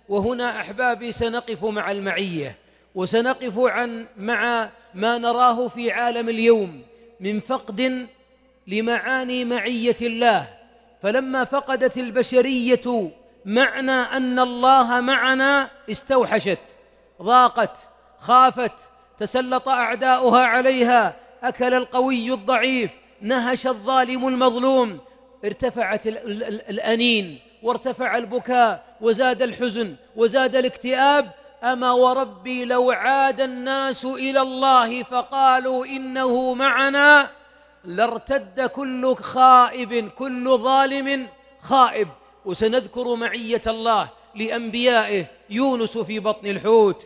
وهنا أحبابي سنقف مع المعية، وسنقف مع ما نراه في عالم اليوم من فقد لمعاني معية الله. فلما فقدت البشرية معنى أن الله معنا استوحشت، ضاقت، خافت، تسلط أعداؤها عليها، أكل القوي الضعيف، نهش الظالم المظلوم، ارتفعت الأنين وارتفع البكاء وزاد الحزن وزاد الاكتئاب. أما وربي لو عاد الناس إلى الله فقالوا إنه معنا لارتد كل خائب، كل ظالم خائب. وسنذكر معية الله لأنبيائه، يونس في بطن الحوت،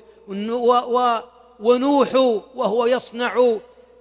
ونوح وهو يصنع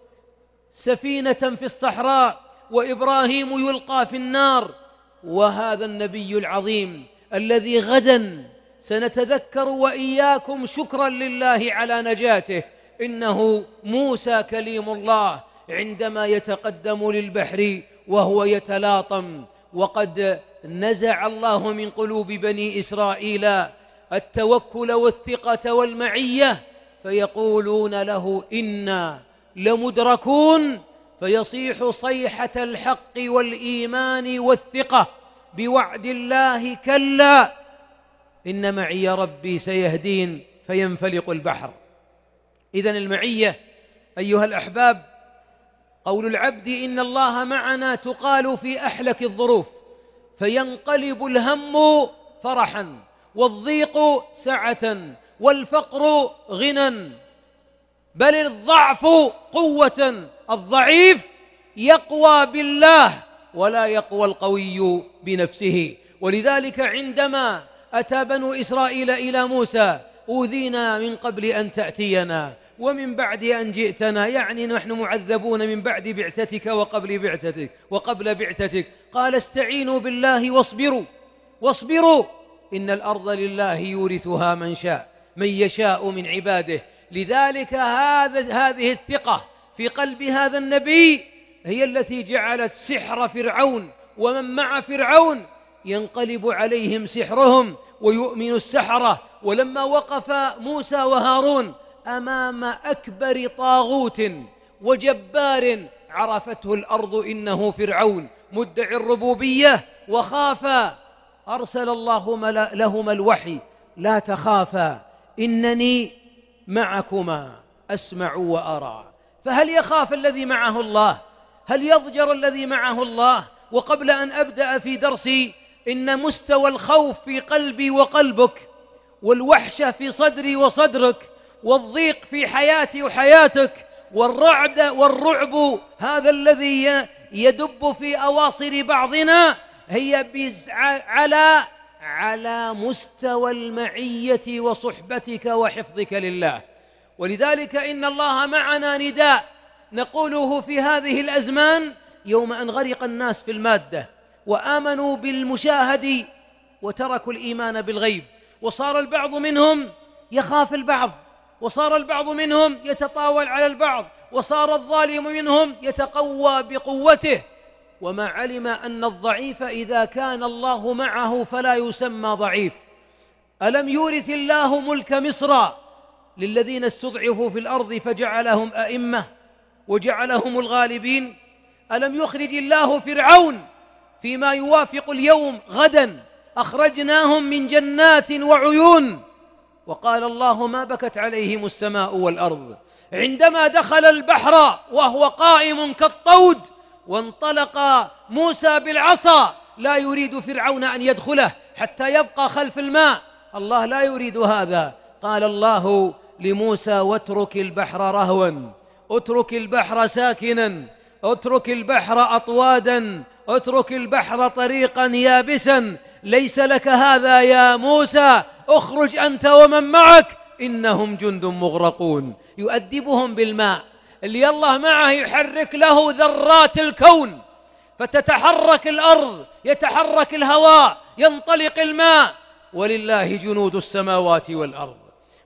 سفينة في الصحراء، وإبراهيم يلقى في النار، وهذا النبي العظيم الذي غدا سنتذكر وإياكم شكرا لله على نجاته، إنه موسى كليم الله عندما يتقدم للبحر وهو يتلاطم، وقد نزع الله من قلوب بني إسرائيل التوكل والثقة والمعية، فيقولون له إنا لمدركون، فيصيح صيحة الحق والإيمان والثقة بوعد الله: كلا إن معي ربي سيهدين، فينفلق البحر. إذن المعية أيها الأحباب، قول العبد إن الله معنا تقال في أحلك الظروف، فينقلب الهم فرحا، والضيق سعة، والفقر غنى، بل الضعف قوة. الضعيف يقوى بالله ولا يقوى القوي بنفسه. ولذلك عندما أتى بنو إسرائيل إلى موسى: أوذينا من قبل أن تأتينا ومن بعد أن جئتنا، يعني نحن معذبون من بعد بعثتك وقبل بعثتك. قال: استعينوا بالله واصبروا إن الأرض لله يورثها من يشاء من عباده. لذلك هذه الثقة في قلب هذا النبي هي التي جعلت سحر فرعون ومن مع فرعون ينقلب عليهم سحرهم ويؤمن السحرة. ولما وقف موسى وهارون أمام أكبر طاغوت وجبار عرفته الأرض إنه فرعون مدعي الربوبية وخافا، أرسل الله لهما الوحي: لا تخافا إنني معكما أسمع وأرى. فهل يخاف الذي معه الله؟ هل يضجر الذي معه الله؟ وقبل أن أبدأ في درسي، إن مستوى الخوف في قلبي وقلبك، والوحشة في صدري وصدرك، والضيق في حياتي وحياتك، والرعب هذا الذي يدب في أواصر بعضنا، هي على مستوى المعية وصحبتك وحفظك لله. ولذلك إن الله معنا نداء نقوله في هذه الأزمان، يوم أن غرق الناس في المادة وآمنوا بالمشاهد وتركوا الإيمان بالغيب، وصار البعض منهم يخاف البعض، وصار البعض منهم يتطاول على البعض، وصار الظالم منهم يتقوى بقوته، وما علم أن الضعيف إذا كان الله معه فلا يسمى ضعيف. ألم يورث الله ملك مصر للذين استضعفوا في الأرض فجعلهم أئمة وجعلهم الغالبين؟ ألم يخرج الله فرعون فيما يوافق اليوم غدا؟ أخرجناهم من جنات وعيون، وقال الله: ما بكت عليهم السماء والأرض. عندما دخل البحر وهو قائم كالطود، وانطلق موسى بالعصا، لا يريد فرعون أن يدخله حتى يبقى خلف الماء، الله لا يريد هذا. قال الله لموسى: واترك البحر رهوا، اترك البحر ساكنا، اترك البحر أطوادا، اترك البحر طريقا يابسا، ليس لك هذا يا موسى، اخرج أنت ومن معك إنهم جند مغرقون. يؤدبهم بالماء اللي الله معه يحرك له ذرات الكون، فتتحرك الأرض، يتحرك الهواء، ينطلق الماء، ولله جنود السماوات والأرض.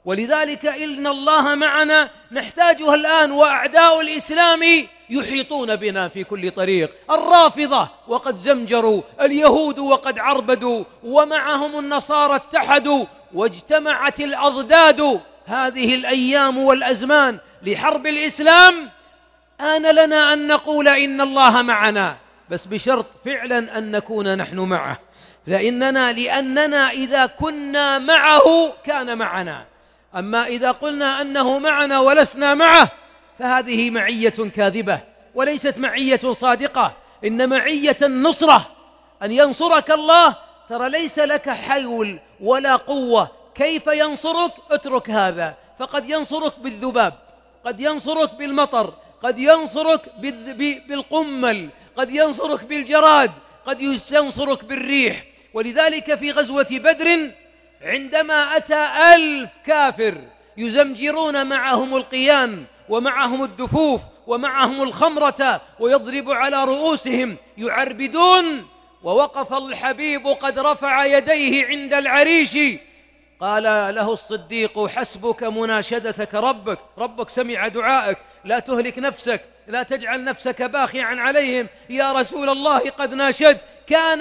ولذلك إن الله معنا نحتاجها الآن، وأعداء الإسلام يحيطون بنا في كل طريق، الرافضة وقد زمجروا، اليهود وقد عربدوا، ومعهم النصارى اتحدوا، واجتمعت الأضداد هذه الأيام والأزمان لحرب الإسلام. آن لنا أن نقول إن الله معنا، بس بشرط فعلا أن نكون نحن معه، لأننا إذا كنا معه كان معنا. أما إذا قلنا أنه معنا ولسنا معه فهذه معية كاذبة وليست معية صادقة، إن معية النصرة أن ينصرك الله. ترى ليس لك حول ولا قوة، كيف ينصرك؟ اترك هذا، فقد ينصرك بالذباب، قد ينصرك بالمطر، قد ينصرك بالقمل، قد ينصرك بالجراد، قد ينصرك بالريح. ولذلك في غزوة بدر عندما أتى 1000 كافر يزمجرون معهم القيان ومعهم الدفوف ومعهم الخمرة ويضرب على رؤوسهم يعربدون، ووقف الحبيب قد رفع يديه عند العريش، قال له الصديق: حسبك مناشدتك ربك سمع دعائك، لا تهلك نفسك، لا تجعل نفسك باخعا عليهم يا رسول الله، قد ناشد. كان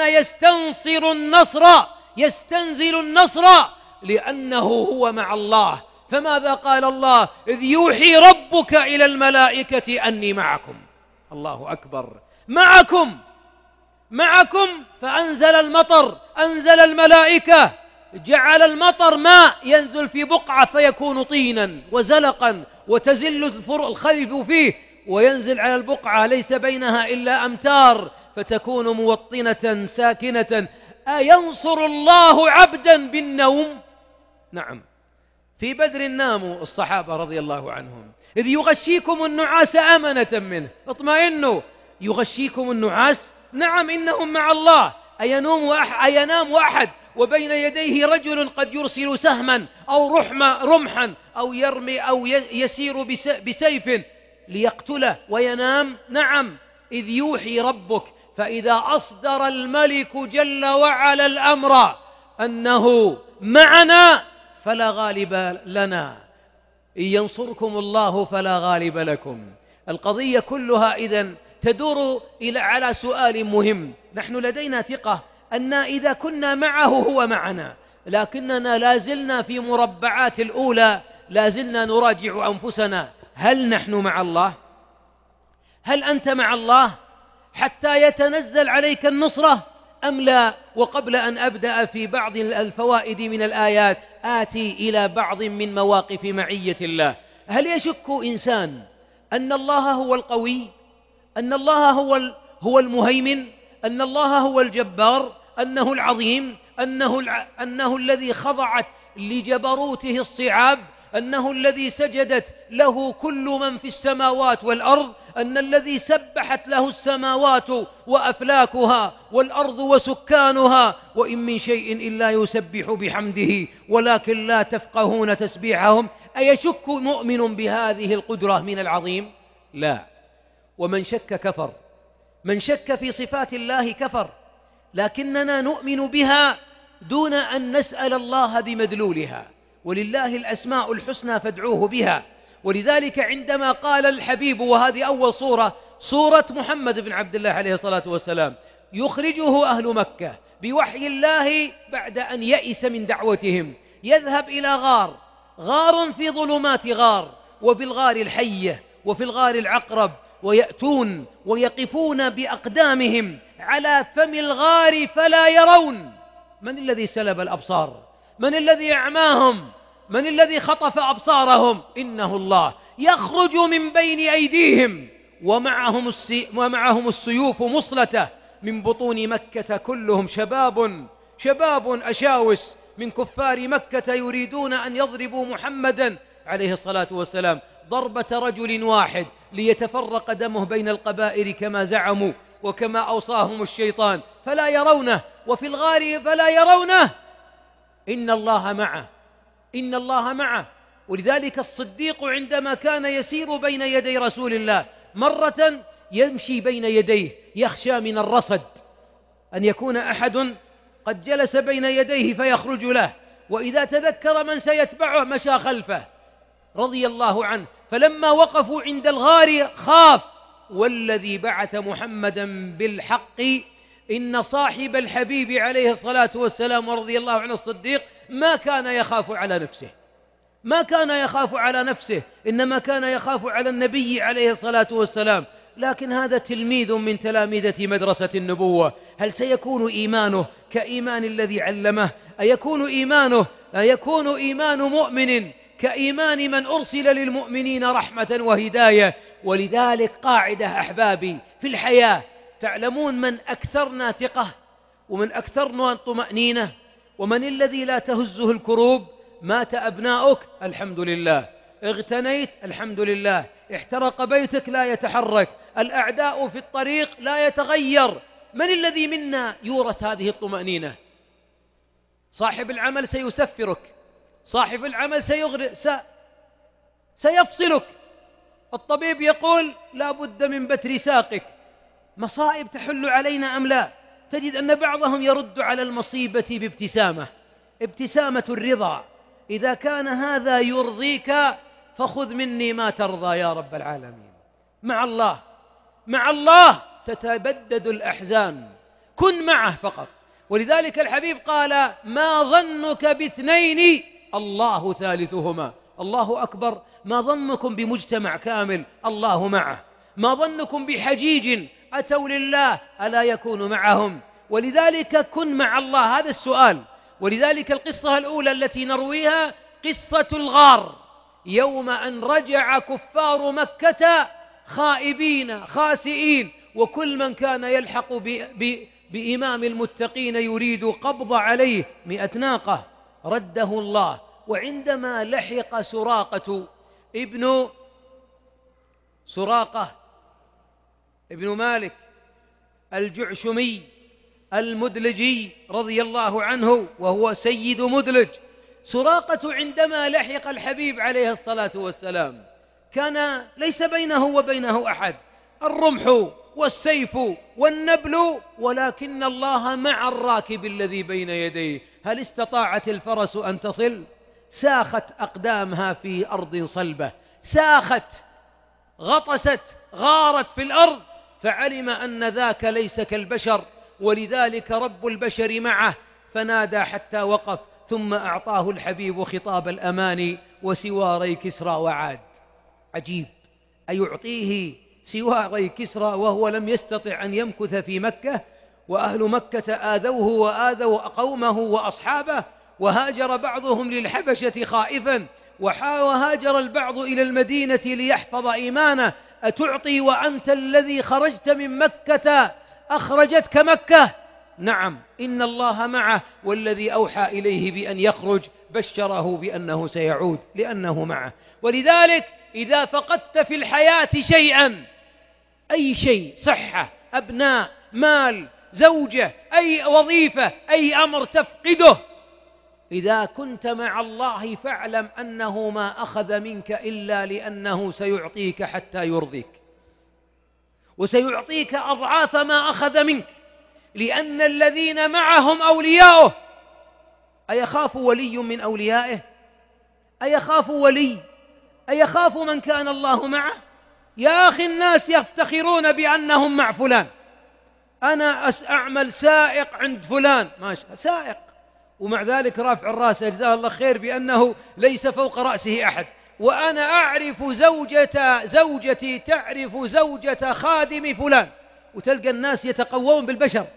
يستنزل النصر لأنه هو مع الله. فماذا قال الله؟ إذ يوحي ربك إلى الملائكة أني معكم. الله أكبر، معكم. فأنزل المطر، أنزل الملائكة، جعل المطر ماء ينزل في بقعة فيكون طينا وزلقا وتزل الخلف فيه، وينزل على البقعة ليس بينها إلا أمتار فتكون موطنة ساكنة. أينصر الله عبدا بالنوم؟ نعم. في بدر ناموا الصحابة رضي الله عنهم، إذ يغشيكم النعاس أمنة منه، اطمئنوا. يغشيكم النعاس، نعم إنهم مع الله. أينام أحد وبين يديه رجل قد يرسل سهما أو رمحا أو يرمي أو يسير بسيف ليقتله وينام؟ نعم. إذ يوحي ربك، فإذا أصدر الملك جل وعلا الأمر أنه معنا فلا غالب لنا، إن ينصركم الله فلا غالب لكم. القضية كلها إذن تدور على سؤال مهم. نحن لدينا ثقة أن إذا كنا معه هو معنا، لكننا لازلنا في مربعات الأولى، لازلنا نراجع أنفسنا: هل نحن مع الله؟ هل أنت مع الله حتى يتنزل عليك النصرة أم لا؟ وقبل أن أبدأ في بعض الفوائد من الآيات آتي إلى بعض من مواقف معية الله. هل يشك إنسان أن الله هو القوي، أن الله هو المهيمن، أن الله هو الجبار، أنه العظيم، أنه الذي خضعت لجبروته الصعاب، أنه الذي سجدت له كل من في السماوات والأرض، أن الذي سبحت له السماوات وأفلاكها والأرض وسكانها، وإن من شيء إلا يسبح بحمده ولكن لا تفقهون تسبيحهم؟ أيشك مؤمن بهذه القدرة من العظيم؟ لا. ومن شك كفر، من شك في صفات الله كفر، لكننا نؤمن بها دون أن نسأل الله بمدلولها. ولله الأسماء الحسنى فادعوه بها. ولذلك عندما قال الحبيب، وهذه أول صورة محمد بن عبد الله عليه الصلاة والسلام، يخرجه أهل مكة بوحي الله بعد أن يئس من دعوتهم، يذهب إلى غار في ظلمات غار، وفي الغار الحية وفي الغار العقرب، ويأتون ويقفون بأقدامهم على فم الغار فلا يرون. من الذي سلب الأبصار؟ من الذي أعماهم؟ من الذي خطف أبصارهم؟ إنه الله. يخرج من بين أيديهم ومعهم السيوف مصلة من بطون مكة، كلهم شباب أشاوس من كفار مكة يريدون أن يضربوا محمدا عليه الصلاة والسلام ضربة رجل واحد ليتفرق دمه بين القبائل كما زعموا وكما أوصاهم الشيطان، فلا يرونه، وفي الغار فلا يرونه. إن الله معه. ولذلك الصديق عندما كان يسير بين يدي رسول الله مرة يمشي بين يديه يخشى من الرصد، أن يكون أحد قد جلس بين يديه فيخرج له، وإذا تذكر من سيتبعه مشى خلفه رضي الله عنه. فلما وقفوا عند الغار خاف، والذي بعث محمدا بالحق إن صاحب الحبيب عليه الصلاة والسلام ورضي الله عنه الصديق ما كان يخاف على نفسه، ما كان يخاف على نفسه، إنما كان يخاف على النبي عليه الصلاة والسلام. لكن هذا تلميذ من تلامذة مدرسة النبوة، هل سيكون إيمانه كإيمان الذي علمه؟ أيكون إيمان مؤمن كإيمان من أرسل للمؤمنين رحمة وهداية؟ ولذلك قاعدة أحبابي في الحياة، تعلمون من أكثرنا ثقة ومن أكثرنا طمأنينة ومن الذي لا تهزه الكروب؟ مات أبناؤك الحمد لله، اغتنيت الحمد لله، احترق بيتك لا يتحرك، الأعداء في الطريق لا يتغير. من الذي منا يورث هذه الطمأنينة؟ صاحب العمل سيسفرك، صاحب العمل سيفصلك، الطبيب يقول لا بد من بتر ساقك. مصائب تحل علينا أم لا؟ تجد أن بعضهم يرد على المصيبة بابتسامة، ابتسامة الرضا. إذا كان هذا يرضيك فخذ مني ما ترضى يا رب العالمين. مع الله تتبدد الأحزان، كن معه فقط. ولذلك الحبيب قال ما ظنك باثنين الله ثالثهما. الله أكبر، ما ظنكم بمجتمع كامل الله معه؟ ما ظنكم بحجيج أتوا لله ألا يكون معهم؟ ولذلك كن مع الله، هذا السؤال. ولذلك القصة الأولى التي نرويها قصة الغار، يوم أن رجع كفار مكة خائبين خاسئين، وكل من كان يلحق بإمام المتقين يريد قبض عليه 100 ناقة رده الله. وعندما لحق سراقة ابن مالك الجعشمي المدلجي رضي الله عنه، وهو سيد مدلج، سراقة عندما لحق الحبيب عليه الصلاة والسلام كان ليس بينه وبينه أحد، الرمح والسيف والنبل، ولكن الله مع الراكب الذي بين يديه. هل استطاعت الفرس أن تصل؟ ساخت أقدامها في أرض صلبة، ساخت، غطست، غارت في الأرض، فعلم أن ذاك ليس كالبشر، ولذلك رب البشر معه فنادى حتى وقف، ثم أعطاه الحبيب خطاب الأمان وسواري كسرى وعاد. عجيب، أيعطيه سواري كسرى وهو لم يستطع أن يمكث في مكة، وأهل مكة آذوه وآذوا قومه وأصحابه، وهاجر بعضهم للحبشة خائفا، وهاجر البعض إلى المدينة ليحفظ إيمانه. أتعطي وأنت الذي خرجت من مكة أخرجتك مكة؟ نعم، إن الله معه، والذي أوحى إليه بأن يخرج بشره بأنه سيعود لأنه معه. ولذلك إذا فقدت في الحياة شيئا، أي شيء، صحة، أبناء، مال، زوجة، أي وظيفة، أي أمر تفقده، إذا كنت مع الله فاعلم أنه ما أخذ منك إلا لأنه سيعطيك حتى يرضيك، وسيعطيك أضعاف ما أخذ منك، لأن الذين معهم أولياؤه. أيخاف ولي من أوليائه؟ أيخاف ولي؟ أيخاف من كان الله معه؟ يا أخي، الناس يفتخرون بأنهم مع فلان، أنا أعمل سائق عند فلان، ماشي سائق، ومع ذلك رافع الرأس جزاه الله خير بأنه ليس فوق رأسه أحد. وأنا أعرف زوجتي تعرف زوجة خادم فلان، وتلقى الناس يتقوون بالبشر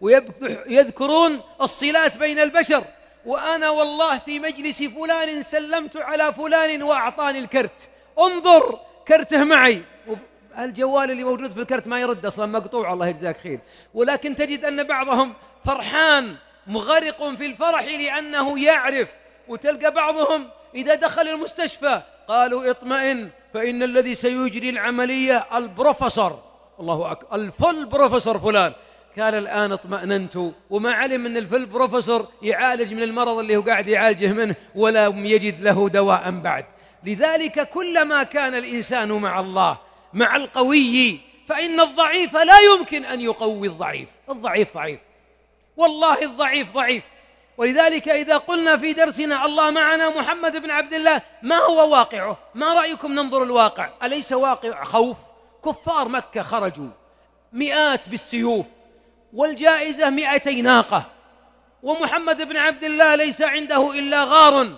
ويذكرون الصلات بين البشر. وأنا والله في مجلس فلان سلمت على فلان وأعطاني الكرت، انظر كرته معي، الجوال اللي موجود في الكرت ما يرد أصلا، مقطوع الله يجزاك خير. ولكن تجد أن بعضهم فرحان مغرق في الفرح لأنه يعرف. وتلقى بعضهم إذا دخل المستشفى قالوا اطمئن فإن الذي سيجري العملية البروفيسور، الله أكبر، الفل بروفيسور فلان. قال الآن اطمأننت، وما علم أن الفل بروفيسور يعالج من المرض اللي هو قاعد يعالجه منه ولا يجد له دواء بعد. لذلك كلما كان الإنسان مع الله مع القوي فإن الضعيف لا يمكن أن يقوي الضعيف. الضعيف ضعيف، والله الضعيف ضعيف. ولذلك إذا قلنا في درسنا الله معنا محمد بن عبد الله، ما هو واقعه؟ ما رأيكم ننظر الواقع؟ أليس واقع خوف؟ كفار مكة خرجوا مئات بالسيوف والجائزة 200 ناقة، ومحمد بن عبد الله ليس عنده إلا غار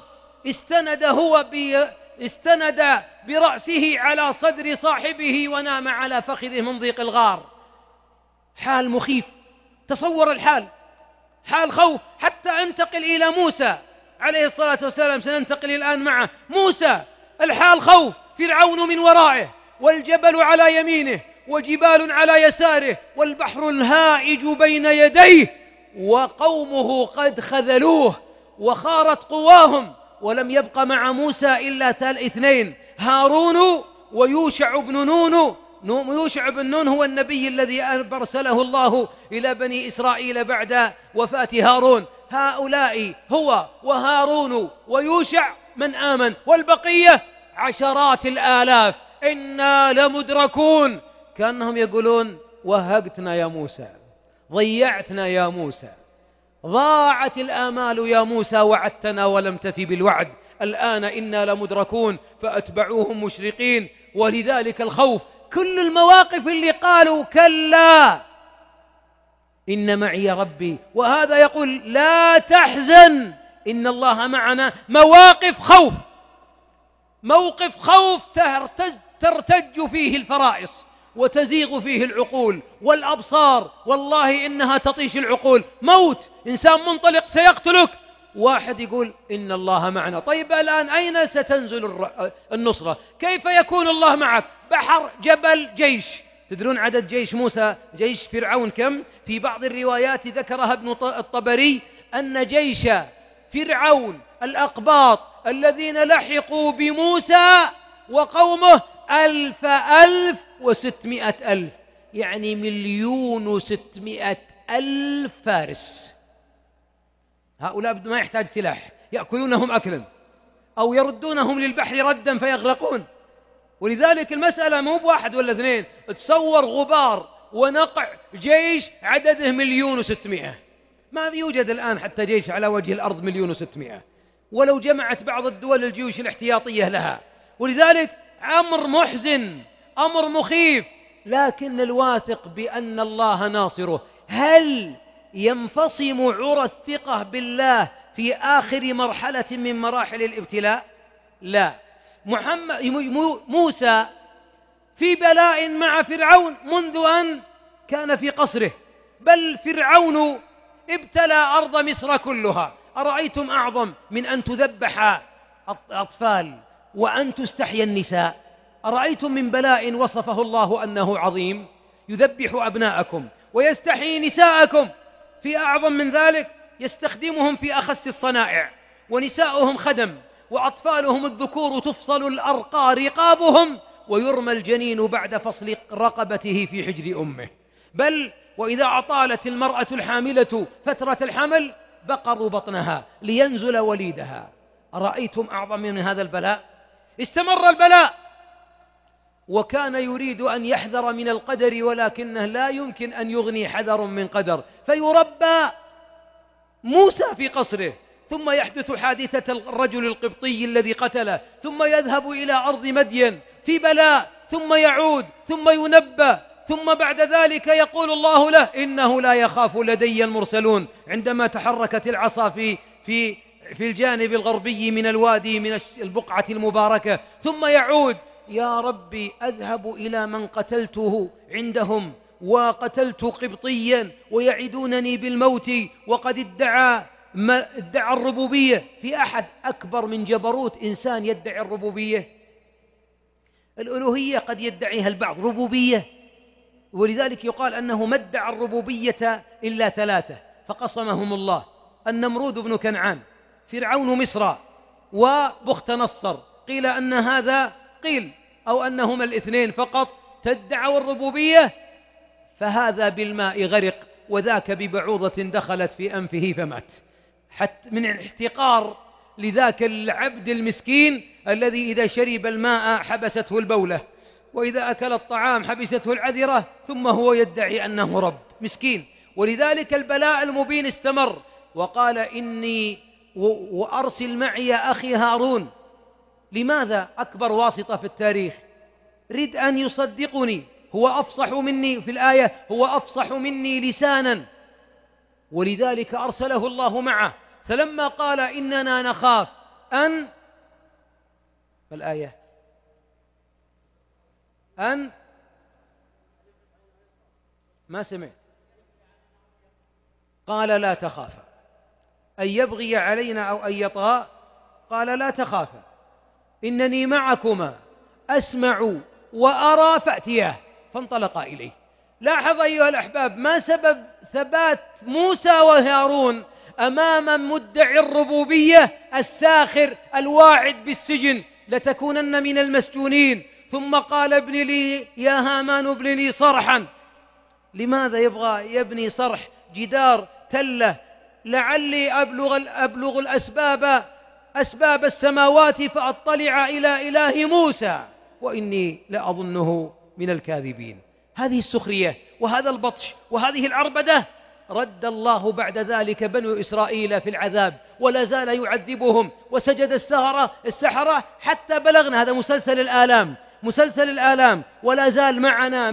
استند برأسه على صدر صاحبه ونام على فخذه من ضيق الغار. حال مخيف، تصور الحال، حال خوف. حتى انتقل إلى موسى عليه الصلاة والسلام، سننتقل الآن معه. موسى الحال خوف، فرعون من ورائه والجبل على يمينه وجبال على يساره والبحر الهائج بين يديه، وقومه قد خذلوه وخارت قواهم، ولم يبق مع موسى إلا اثنين، هارون ويوشع بن نون. يوشع بن نون هو النبي الذي أرسله الله إلى بني إسرائيل بعد وفاة هارون. هؤلاء هو وهارون ويوشع من آمن، والبقية عشرات الآلاف. إنا لمدركون، كأنهم يقولون وهقتنا يا موسى، ضيعتنا يا موسى، ضاعت الآمال يا موسى، وعدتنا ولم تفي بالوعد، الآن إنا لمدركون. فأتبعوهم مشرقين. ولذلك الخوف، كل المواقف اللي قالوا كلا إن معي ربي، وهذا يقول لا تحزن إن الله معنا. مواقف خوف، موقف خوف ترتج فيه الفرائص وتزيغ فيه العقول والأبصار، والله إنها تطيش العقول. موت، إنسان منطلق سيقتلك، واحد يقول إن الله معنا. طيب الآن أين ستنزل النصرة؟ كيف يكون الله معك؟ بحر، جبل، جيش. تدرون عدد جيش موسى، جيش فرعون كم؟ في بعض الروايات ذكرها ابن الطبري أن جيش فرعون الأقباط الذين لحقوا بموسى وقومه 1600,000، يعني 1,600,000 فارس. هؤلاء ما يحتاج سلاح، يأكلونهم أكلا أو يردونهم للبحر ردا فيغرقون. ولذلك المسألة مو بواحد ولا اثنين، تصور غبار ونقع جيش عدده 1,600,000. ما يوجد الآن حتى جيش على وجه الأرض 1,600,000، ولو جمعت بعض الدول الجيوش الاحتياطية لها. ولذلك أمر محزن، أمر مخيف، لكن الواثق بأن الله ناصره. هل ينفصم عرى الثقة بالله في آخر مرحلة من مراحل الابتلاء؟ لا. موسى في بلاء مع فرعون منذ أن كان في قصره، بل فرعون ابتلى أرض مصر كلها. أرأيتم أعظم من أن تذبح أطفال وأن تستحيا النساء؟ أرأيتم من بلاء وصفه الله أنه عظيم؟ يذبح أبناءكم ويستحيي نساءكم. في أعظم من ذلك، يستخدمهم في أخس الصنائع، ونساؤهم خدم، وأطفالهم الذكور تفصل الأرقى رقابهم، ويرمى الجنين بعد فصل رقبته في حجر أمه. بل وإذا أطالت المرأة الحاملة فترة الحمل بقروا بطنها لينزل وليدها. أرأيتم أعظم من هذا البلاء؟ استمر البلاء، وكان يريد أن يحذر من القدر، ولكنه لا يمكن أن يغني حذر من قدر، فيربى موسى في قصره، ثم يحدث حادثة الرجل القبطي الذي قتله، ثم يذهب إلى أرض مدين في بلاء، ثم يعود، ثم ينبى، ثم بعد ذلك يقول الله له إنه لا يخاف لدي المرسلون، عندما تحركت العصا في الجانب الغربي من الوادي من البقعة المباركة، ثم يعود يا ربي أذهب إلى من قتلته عندهم، وقتلت قبطيا ويعدونني بالموت، وقد ادعى الربوبية. في أحد أكبر من جبروت إنسان يدعي الربوبية؟ الألوهية قد يدعيها البعض، ربوبية. ولذلك يقال أنه ما ادعى الربوبية إلا 3 فقصمهم الله: النمرود بن كنعان، فرعون مصر، وبخت نصر. قيل أن هذا أو أنهما الاثنين فقط تدعوا الربوبية، فهذا بالماء غرق، وذاك ببعوضة دخلت في أنفه فمات، حتى من الاحتقار لذاك العبد المسكين الذي إذا شرب الماء حبسته البولة، وإذا أكل الطعام حبسته العذرة، ثم هو يدعي أنه رب مسكين. ولذلك البلاء المبين استمر. وقال إني وأرسل معي أخي هارون. لماذا؟ أكبر واسطة في التاريخ، رد أن يصدقني، هو أفصح مني في الآية، هو أفصح مني لسانا، ولذلك أرسله الله معه. فلما قال إننا نخاف أن الآية أن ما سمعت، قال لا تخافا أن يبغي علينا أو أن يطغى، قال لا تخافا إنني معكما أسمع وأرى فأتياه، فانطلقا إليه. لاحظ أيها الأحباب ما سبب ثبات موسى وهارون أمام مدعي الربوبية الساخر الواعد بالسجن، لتكونن من المسجونين، ثم قال ابن لي يا هامان ابن لي صرحا. لماذا يبغى يبني صرح جدار تلة؟ لعلي أبلغ أسباب السماوات فأطلع إلى إله موسى وإني لأظنه من الكاذبين. هذه السخرية وهذا البطش وهذه العربدة رد الله بعد ذلك بنو إسرائيل في العذاب، ولا زال يعذبهم، وسجد السحرة حتى بلغنا. هذا مسلسل الآلام، ولا زال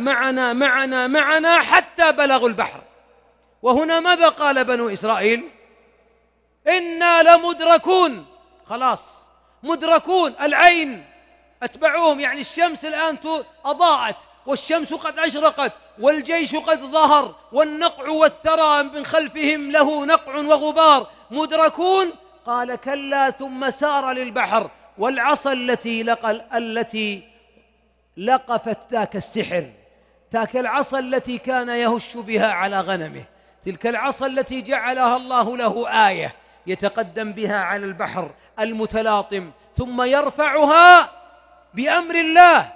معنا حتى بلغوا البحر. وهنا ماذا قال بنو إسرائيل؟ إنا لمدركون، خلاص مدركون، العين أتبعوهم، يعني الشمس الآن أضاءت، والشمس قد أشرقت، والجيش قد ظهر، والنقع والثرى من خلفهم له نقع وغبار، مدركون. قال كلا، ثم سار للبحر، والعصا التي لقفت ذاك السحر، تلك العصا التي كان يهش بها على غنمه، تلك العصا التي جعلها الله له آية يتقدم بها على البحر المتلاطم، ثم يرفعها بأمر الله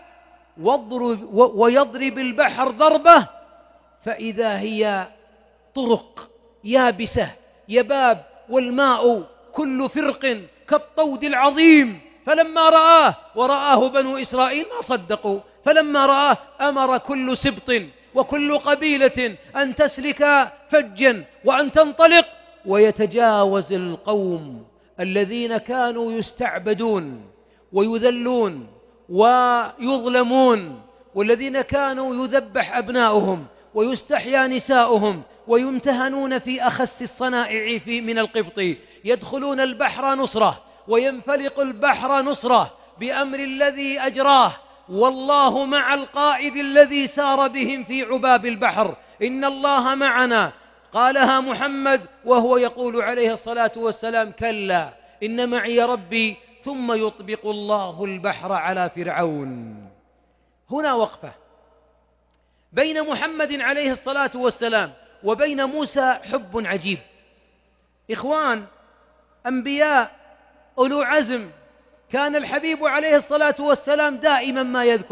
ويضرب البحر ضربة، فإذا هي طرق يابسة يباب، والماء كل فرق كالطود العظيم. فلما ورآه بنو إسرائيل ما صدقوا، فلما رآه أمر كل سبط وكل قبيلة أن تسلك فجا وأن تنطلق ويتجاوز القوم الذين كانوا يستعبدون ويذلون ويظلمون، والذين كانوا يذبح أبناؤهم ويستحيا نساؤهم ويمتهنون في أخس الصنائع من القبط، يدخلون البحر نصرة وينفلق البحر نصرة بأمر الذي أجراه، والله مع القائد الذي سار بهم في عباب البحر. إن الله معنا، قالها محمد وهو يقول عليه الصلاة والسلام كلا إن معي ربي، ثم يطبق الله البحر على فرعون. هنا وقفة بين محمد عليه الصلاة والسلام وبين موسى حب عجيب. إخوان، أنبياء أولو عزم، كان الحبيب عليه الصلاة والسلام دائما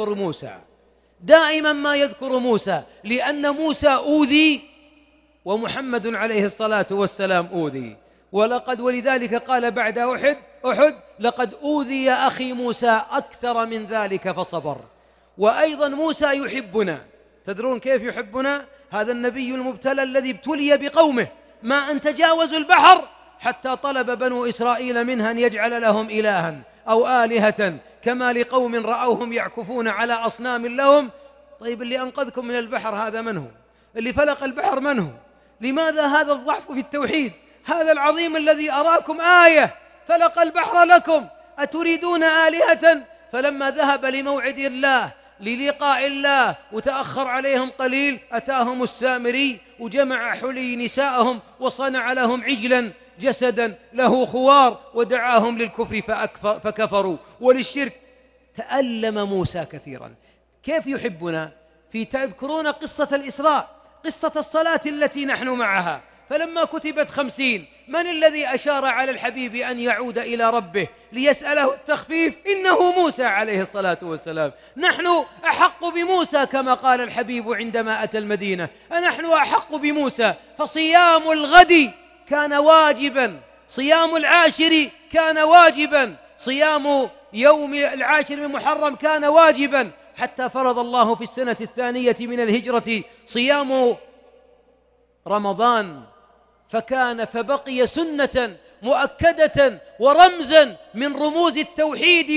ما يذكر موسى، لأن موسى أوذي ومحمد عليه الصلاة والسلام أوذي. ولذلك قال بعد أحد لقد أوذي أخي موسى أكثر من ذلك فصبر. وأيضا موسى يحبنا، تدرون كيف يحبنا؟ هذا النبي المبتلى الذي ابتلي بقومه، ما أن تجاوزوا البحر حتى طلب بنو إسرائيل منها أن يجعل لهم إلها أو آلهة كما لقوم رأوهم يعكفون على أصنام لهم. طيب اللي أنقذكم من البحر هذا من هو؟ اللي فلق البحر من هو؟ لماذا هذا الضعف في التوحيد؟ هذا العظيم الذي أراكم آية فلق البحر لكم، أتريدون آلهة؟ فلما ذهب لموعد الله للقاء الله وتأخر عليهم قليل، أتاهم السامري وجمع حلي نساءهم وصنع لهم عجلا جسدا له خوار ودعاهم للكفر فكفروا وللشرك. تألم موسى كثيرا. كيف يحبنا؟ تذكرون قصة الإسراء، قصة الصلاة التي نحن معها، فلما كتبت 50 من الذي أشار على الحبيب أن يعود إلى ربه ليسأله التخفيف؟ إنه موسى عليه الصلاة والسلام. نحن أحق بموسى كما قال الحبيب عندما أتى المدينة، نحن أحق بموسى. فصيام الغد كان واجبا، صيام العاشر كان واجبا، صيام يوم العاشر من محرم كان واجبا، حتى فرض الله في السنة 2 من الهجرة صيام رمضان فبقي سنة مؤكدة ورمزا من رموز التوحيد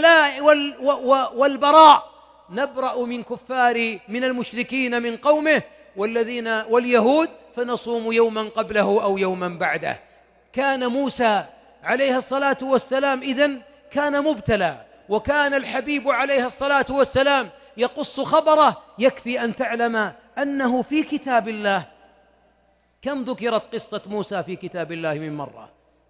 والبراء. نبرأ من المشركين من قومه واليهود، فنصوم يوما قبله أو يوما بعده. كان موسى عليه الصلاة والسلام إذن كان مبتلى، وكان الحبيب عليه الصلاة والسلام يقص خبره. يكفي أن تعلم أنه في كتاب الله كم ذكرت قصة موسى في كتاب الله من مرة؟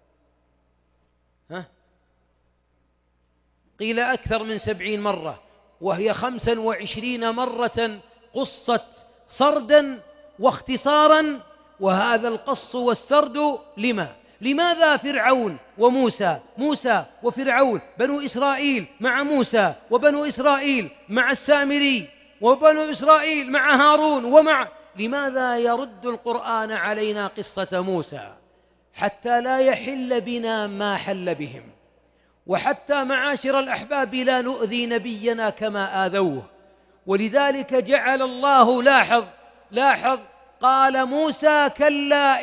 قيل أكثر من 70 مرة، وهي 25 مرة قصت سردا واختصارا. وهذا القص والسرد لماذا فرعون وموسى، موسى وفرعون، بنو إسرائيل مع موسى، وبنو إسرائيل مع السامري، وبنو إسرائيل مع هارون لماذا يرد القرآن علينا قصة موسى؟ حتى لا يحل بنا ما حل بهم، وحتى معاشر الأحباب لا نؤذي نبينا كما آذوه. ولذلك جعل الله، لاحظ قال موسى كلا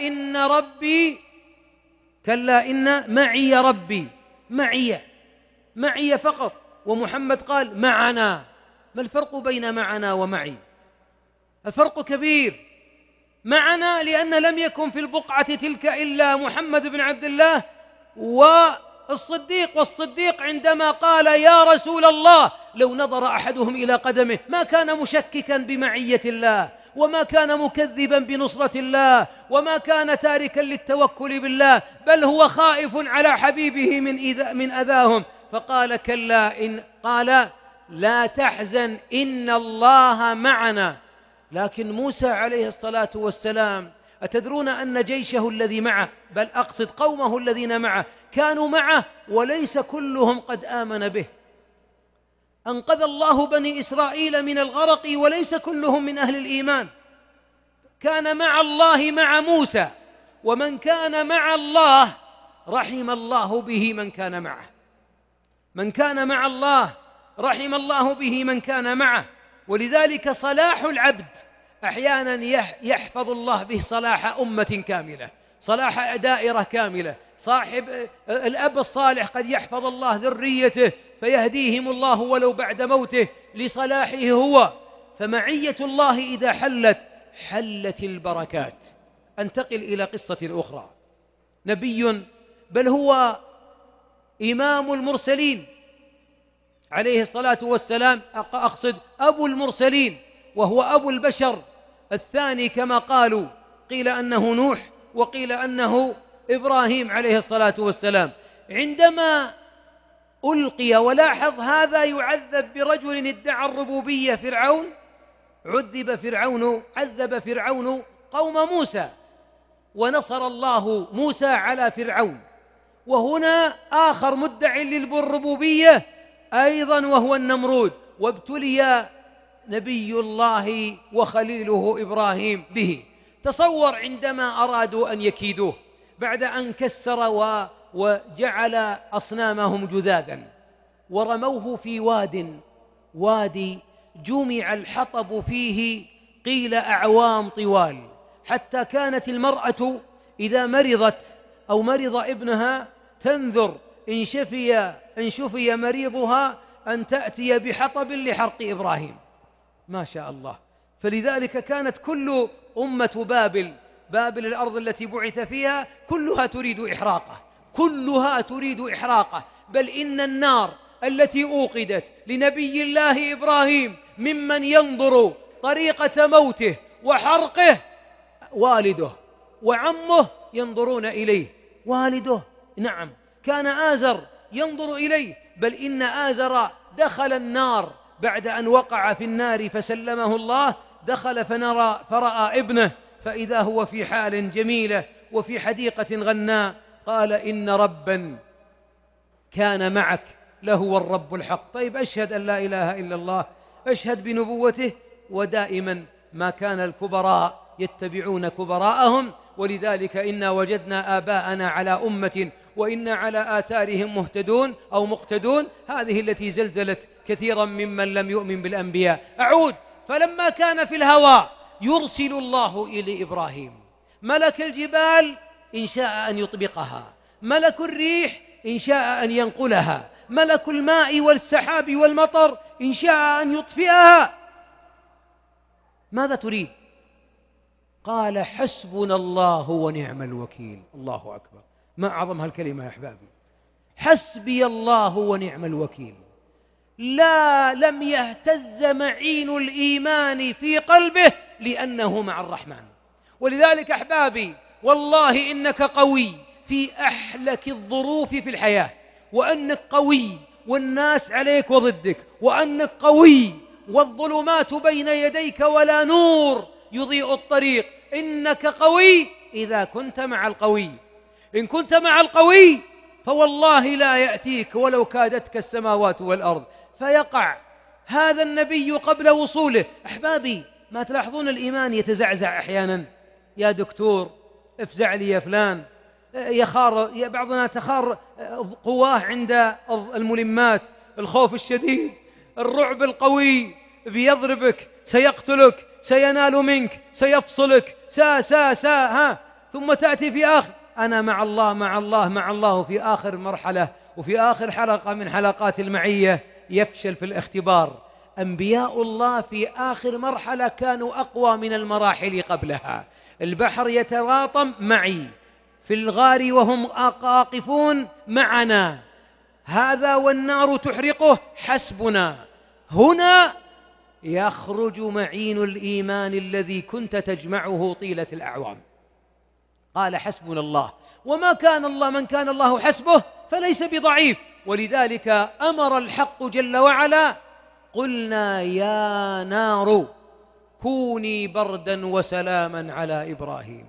إن معي ربي، معي فقط. ومحمد قال معنا. ما الفرق بين معنا ومعي؟ الفرق كبير. معنا لأن لم يكن في البقعة تلك إلا محمد بن عبد الله والصديق عندما قال يا رسول الله لو نظر أحدهم إلى قدمه ما كان مشككا بمعية الله، وما كان مكذبا بنصرة الله، وما كان تاركا للتوكل بالله، بل هو خائف على حبيبه من أذاهم. فقال كلا قال لا تحزن إن الله معنا. لكن موسى عليه الصلاة والسلام، أتدرون أن جيشه الذي معه، بل أقصد قومه الذين معه، كانوا معه وليس كلهم قد آمن به. أنقذ الله بني إسرائيل من الغرق وليس كلهم من أهل الإيمان. كان مع الله مع موسى، ومن كان مع الله رحم الله به من كان معه. من كان مع الله رحم الله به من كان معه. ولذلك صلاح العبد أحيانا يحفظ الله به صلاح أمة كاملة، صلاح دائرة كاملة. صاحب الأب الصالح قد يحفظ الله ذريته فيهديهم الله ولو بعد موته لصلاحه هو. فمعية الله إذا حلت البركات. أنتقل إلى قصة أخرى. نبي، بل هو إمام المرسلين عليه الصلاة والسلام، أقصد أبو المرسلين، وهو أبو البشر الثاني كما قالوا. قيل أنه نوح، وقيل أنه إبراهيم عليه الصلاة والسلام. عندما ألقي، ولاحظ هذا يعذب برجل ادعى الربوبية، فرعون، عذب فرعون قوم موسى، ونصر الله موسى على فرعون. وهنا آخر مدعي للربوبية أيضا وهو النمرود، وابتلي نبي الله وخليله إبراهيم به. تصور عندما أرادوا أن يكيدوه بعد أن كسر وجعل أصنامهم جذاذا، ورموه في وادي جمع الحطب فيه قيل أعوام طوال، حتى كانت المرأة إذا مرضت أو مرض ابنها تنذر إن شفي مريضها أن تأتي بحطب لحرق إبراهيم. ما شاء الله. فلذلك كانت كل أمة بابل الأرض التي بعث فيها كلها تريد إحراقه. بل إن النار التي أوقدت لنبي الله إبراهيم ممن ينظر طريقة موته وحرقه والده وعمه ينظرون إليه. والده نعم كان آزر ينظر إليه، بل إن آزر دخل النار بعد أن وقع في النار فسلمه الله، دخل فرأى ابنه فإذا هو في حال جميلة وفي حديقة غناء. قال إن ربا كان معك لهو الرب الحق. طيب أشهد أن لا إله إلا الله، أشهد بنبوته. ودائما ما كان الكبراء يتبعون كبراءهم، ولذلك إنا وجدنا آباءنا على أمة وإنا على آثارهم مهتدون أو مقتدون. هذه التي زلزلت كثيرا ممن لم يؤمن بالأنبياء. أعود. فلما كان في الهواء يرسل الله إلى إبراهيم، ملك الجبال إن شاء أن يطبقها، ملك الريح إن شاء أن ينقلها، ملك الماء والسحاب والمطر إن شاء أن يطفئها. ماذا تريد؟ قال حسبنا الله ونعم الوكيل. الله أكبر، ما أعظم هالكلمة يا أحبابي، حسبي الله ونعم الوكيل. لم يهتز معين الإيمان في قلبه لأنه مع الرحمن. ولذلك أحبابي والله إنك قوي في أحلك الظروف في الحياة، وأنك قوي والناس عليك وضدك، وأنك قوي والظلمات بين يديك ولا نور يضيء الطريق. إنك قوي إذا كنت مع القوي. إن كنت مع القوي فوالله لا يأتيك ولو كادتك السماوات والأرض. فيقع هذا النبي قبل وصوله. أحبابي ما تلاحظون الإيمان يتزعزع أحيانا؟ يا دكتور افزع لي يا فلان، بعضنا تخار قواه عند الملمات، الخوف الشديد، الرعب القوي، بيضربك، سيقتلك، سينال منك، سيفصلك، ثم تأتي في آخر أنا مع الله مع الله مع الله، في آخر مرحلة وفي آخر حلقة من حلقات المعية يفشل في الاختبار. أنبياء الله في آخر مرحلة كانوا أقوى من المراحل قبلها. البحر يتراطم معي، في الغار وهم واقفون معنا، هذا والنار تحرقه حسبنا. هنا يخرج معين الإيمان الذي كنت تجمعه طيلة الأعوام. قال حسبنا الله، وما كان الله، من كان الله حسبه فليس بضعيف. ولذلك أمر الحق جل وعلا قلنا يا نار كوني بردا وسلاما على إبراهيم.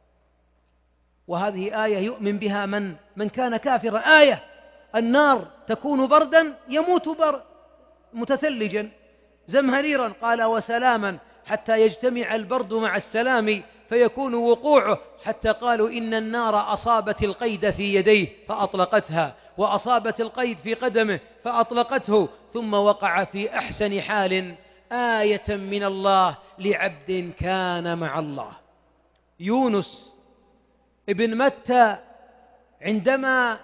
وهذه آية يؤمن بها من كان كافرا. آية النار تكون بردا يموت متثلجا زمهريرا. قال وسلاما حتى يجتمع البرد مع السلام فيكون وقوعه، حتى قالوا إن النار أصابت القيد في يديه فأطلقتها، وأصابت القيد في قدمه فأطلقته، ثم وقع في أحسن حال آية من الله لعبد كان مع الله. يونس ابن متى عندما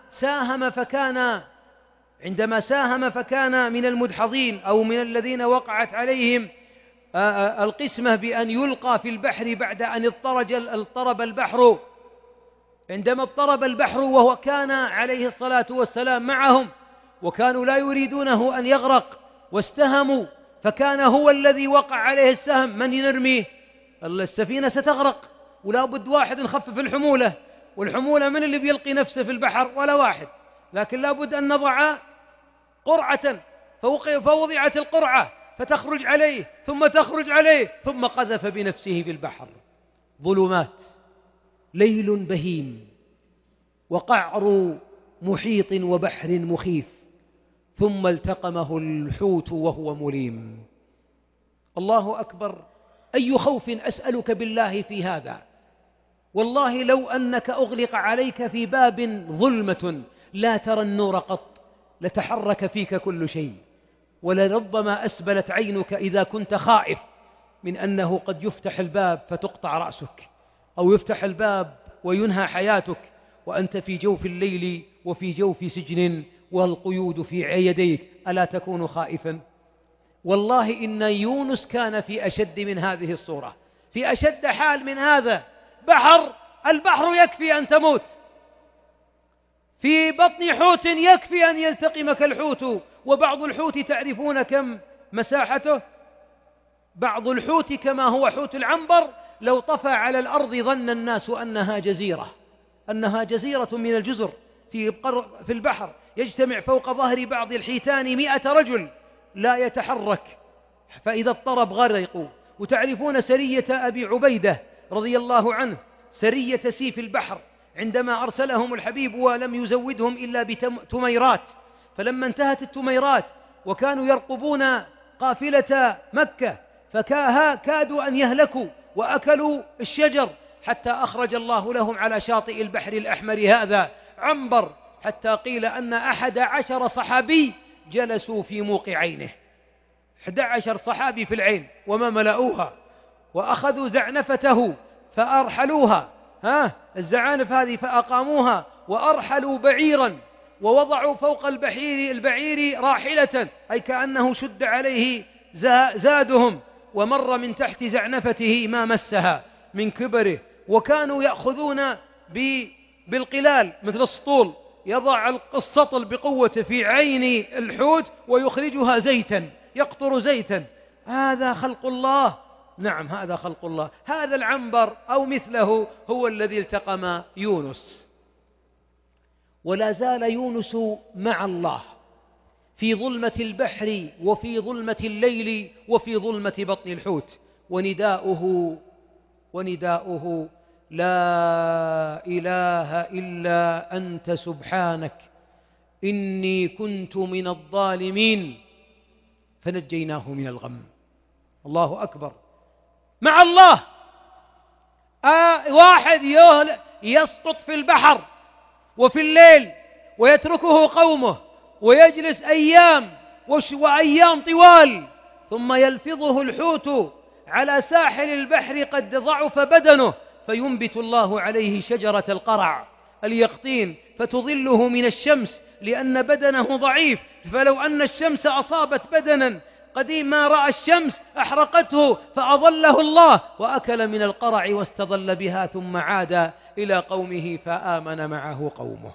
ساهم فكان من المدحضين أو من الذين وقعت عليهم القسمة بأن يلقى في البحر بعد أن اضطرب البحر. عندما اضطرب البحر وهو كان عليه الصلاة والسلام معهم وكانوا لا يريدونه أن يغرق واستهموا، فكان هو الذي وقع عليه السهم. من يرميه؟ السفينة ستغرق ولا بد واحد نخفف الحمولة، والحمولة من اللي بيلقي نفسه في البحر؟ ولا واحد، لكن لا بد أن نضع قرعة، فوضعت القرعة فتخرج عليه ثم تخرج عليه، ثم قذف بنفسه في البحر. ظلمات، ليل بهيم، وقعر محيط وبحر مخيف، ثم التقمه الحوت وهو مليم. الله أكبر، أي خوف أسألك بالله في هذا. والله لو أنك أغلق عليك في باب ظلمة لا ترى النور قط لتحرك فيك كل شيء، ولربما أسبلت عينك إذا كنت خائف من أنه قد يفتح الباب فتقطع رأسك، أو يفتح الباب وينهى حياتك وأنت في جوف الليل وفي جوف سجن والقيود في يديك. ألا تكون خائفا؟ والله إن يونس كان في أشد من هذه الصورة، في أشد حال من هذا. البحر يكفي أن تموت، في بطن حوت يكفي أن يلتقمك الحوت. وبعض الحوت تعرفون كم مساحته؟ بعض الحوت كما هو حوت العنبر لو طفى على الأرض ظن الناس أنها جزيرة من الجزر في البحر، يجتمع فوق ظهر بعض الحيتان 100 رجل لا يتحرك، فإذا اضطرب غرقوا. وتعرفون سرية أبي عبيدة رضي الله عنه، سرية سيف البحر، عندما أرسلهم الحبيب ولم يزودهم إلا بتميرات، فلما انتهت التميرات وكانوا يرقبون قافلة مكة فكادوا أن يهلكوا وأكلوا الشجر، حتى أخرج الله لهم على شاطئ البحر الأحمر هذا عنبر، حتى قيل أن 11 صحابي جلسوا في موق عينه، 11 صحابي في العين وما ملأوها، وأخذوا زعنفته فأرحلوها الزعانف هذه فأقاموها وأرحلوا بعيرا ووضعوا فوق البعير راحلة، أي كأنه شد عليه زادهم، ومر من تحت زعنفته ما مسها من كبره. وكانوا يأخذون بالقلال مثل السطول، يضع السطل بقوة في عين الحوت ويخرجها زيتا، يقطر زيتا. هذا خلق الله. نعم، هذا خلق الله. هذا العنبر أو مثله هو الذي التقم يونس. ولا زال يونس مع الله في ظلمة البحر وفي ظلمة الليل وفي ظلمة بطن الحوت، ونداؤه لا إله إلا أنت سبحانك إني كنت من الظالمين، فنجيناه من الغم. الله أكبر. مع الله. واحد يسقط في البحر وفي الليل ويتركه قومه ويجلس أيام وأيام طوال، ثم يلفظه الحوت على ساحل البحر قد ضعف بدنه، فينبت الله عليه شجرة القرع اليقطين فتظله من الشمس لأن بدنه ضعيف، فلو أن الشمس أصابت بدنا قديم ما رأى الشمس أحرقته، فأظله الله وأكل من القرع واستظل بها، ثم عاد إلى قومه فآمن معه قومه.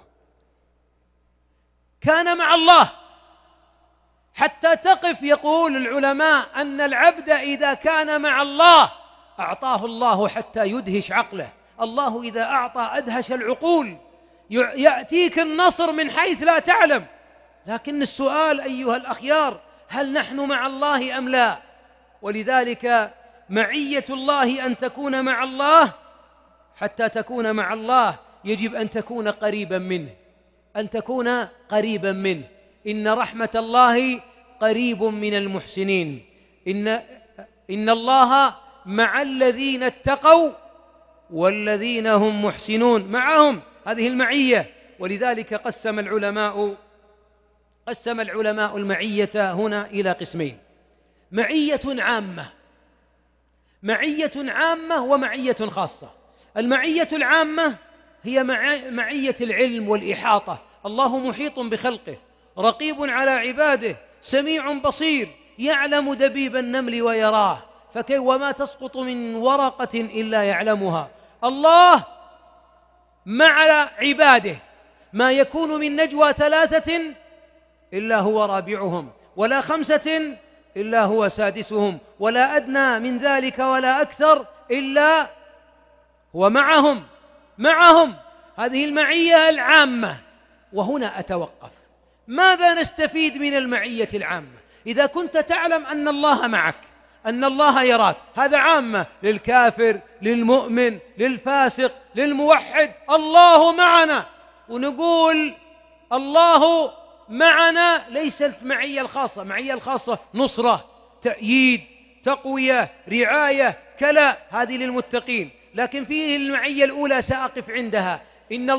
كان مع الله حتى تقف. يقول العلماء أن العبد إذا كان مع الله أعطاه الله حتى يدهش عقله. الله إذا أعطى أدهش العقول، يأتيك النصر من حيث لا تعلم. لكن السؤال أيها الأخيار، هل نحن مع الله أم لا؟ ولذلك معية الله أن تكون مع الله. حتى تكون مع الله يجب أن تكون قريبا منه، أن تكون قريبا منه. إن رحمة الله قريب من المحسنين. إن الله مع الذين اتقوا والذين هم محسنون، معهم هذه المعية. ولذلك قسم العلماء المعية هنا إلى قسمين: معية عامة ومعية خاصة. المعية العامة هي معية العلم والإحاطة. الله محيط بخلقه، رقيب على عباده، سميع بصير، يعلم دبيب النمل ويراه، وما تسقط من ورقة إلا يعلمها. الله مع عباده، ما يكون من نجوى 3 إلا هو رابعهم، ولا 5 إلا هو سادسهم، ولا أدنى من ذلك ولا أكثر إلا هو معهم. هذه المعية العامة. وهنا أتوقف. ماذا نستفيد من المعية العامة؟ إذا كنت تعلم أن الله معك، أن الله يراك، هذا عامة للكافر، للمؤمن، للفاسق، للموحد. الله معنا، ونقول الله معنا. ليس المعية الخاصة. معية الخاصة نصرة، تأييد، تقوية، رعاية، كلا، هذه للمتقين. لكن فيه المعية الأولى سأقف عندها. إن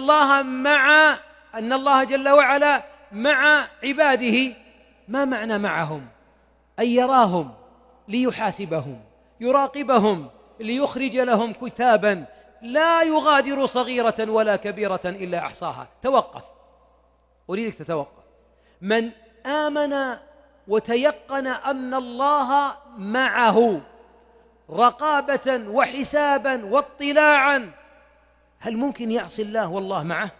الله جل وعلا مع عباده. ما معنى معهم؟ أن يراهم ليحاسبهم، يراقبهم ليخرج لهم كتابا لا يغادر صغيرة ولا كبيرة إلا أحصاها. توقف، أريدك تتوقف. من آمن وتيقن أن الله معه رقابة وحسابا واطلاعا، هل ممكن يعصي الله والله معه؟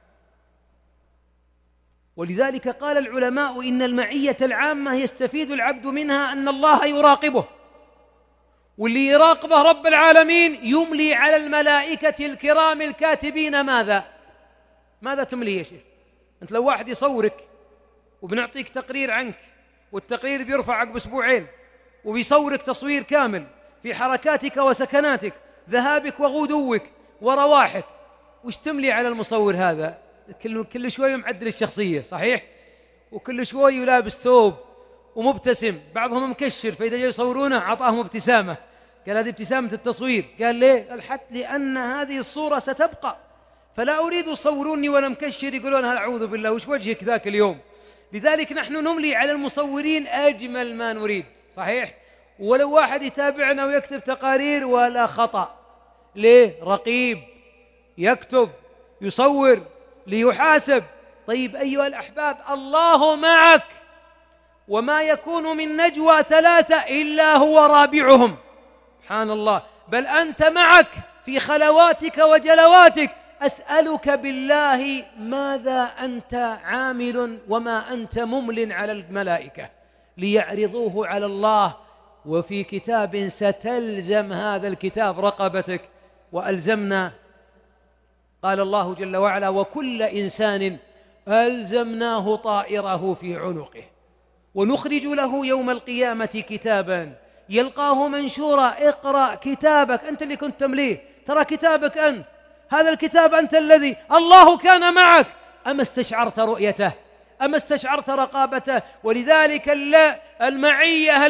ولذلك قال العلماء إن المعية العامة يستفيد العبد منها أن الله يراقبه، واللي يراقبه رب العالمين يملي على الملائكة الكرام الكاتبين. ماذا تملي يا شيخ؟ أنت لو واحد يصورك وبنعطيك تقرير عنك، والتقرير بيرفع عقب أسبوعين، وبيصورك تصوير كامل في حركاتك وسكناتك، ذهابك وغدوك ورواحك، وش تملي على المصور هذا؟ كل شوي معدل الشخصية، صحيح؟ وكل شوي يلابس ثوب ومبتسم، بعضهم مكشر، فإذا جاء يصورونه عطاهم ابتسامة، قال هذه ابتسامة التصوير. قال ليه؟ قال حتى لأن هذه الصورة ستبقى، فلا أريد يصوروني وأنا مكشر يقولون أعوذ بالله وش وجهك ذاك اليوم. لذلك نحن نملي على المصورين أجمل ما نريد، صحيح؟ ولو واحد يتابعنا ويكتب تقارير ولا خطأ. ليه؟ رقيب، يكتب، يصور، ليحاسب. طيب أيها الأحباب، الله معك، وما يكون من نجوى 3 إلا هو رابعهم. سبحان الله. بل أنت معك في خلواتك وجلواتك. أسألك بالله ماذا أنت عامل وما أنت ممل على الملائكة ليعرضوه على الله، وفي كتاب ستلزم هذا الكتاب رقبتك. وألزمنا، قال الله جل وعلا: وكل إنسان ألزمناه طائره في عنقه ونخرج له يوم القيامة كتابا يلقاه منشورا. اقرأ كتابك، أنت اللي كنت تمليه، ترى كتابك أنت، هذا الكتاب أنت الذي الله كان معك. أما استشعرت رؤيته؟ أما استشعرت رقابته؟ ولذلك المعية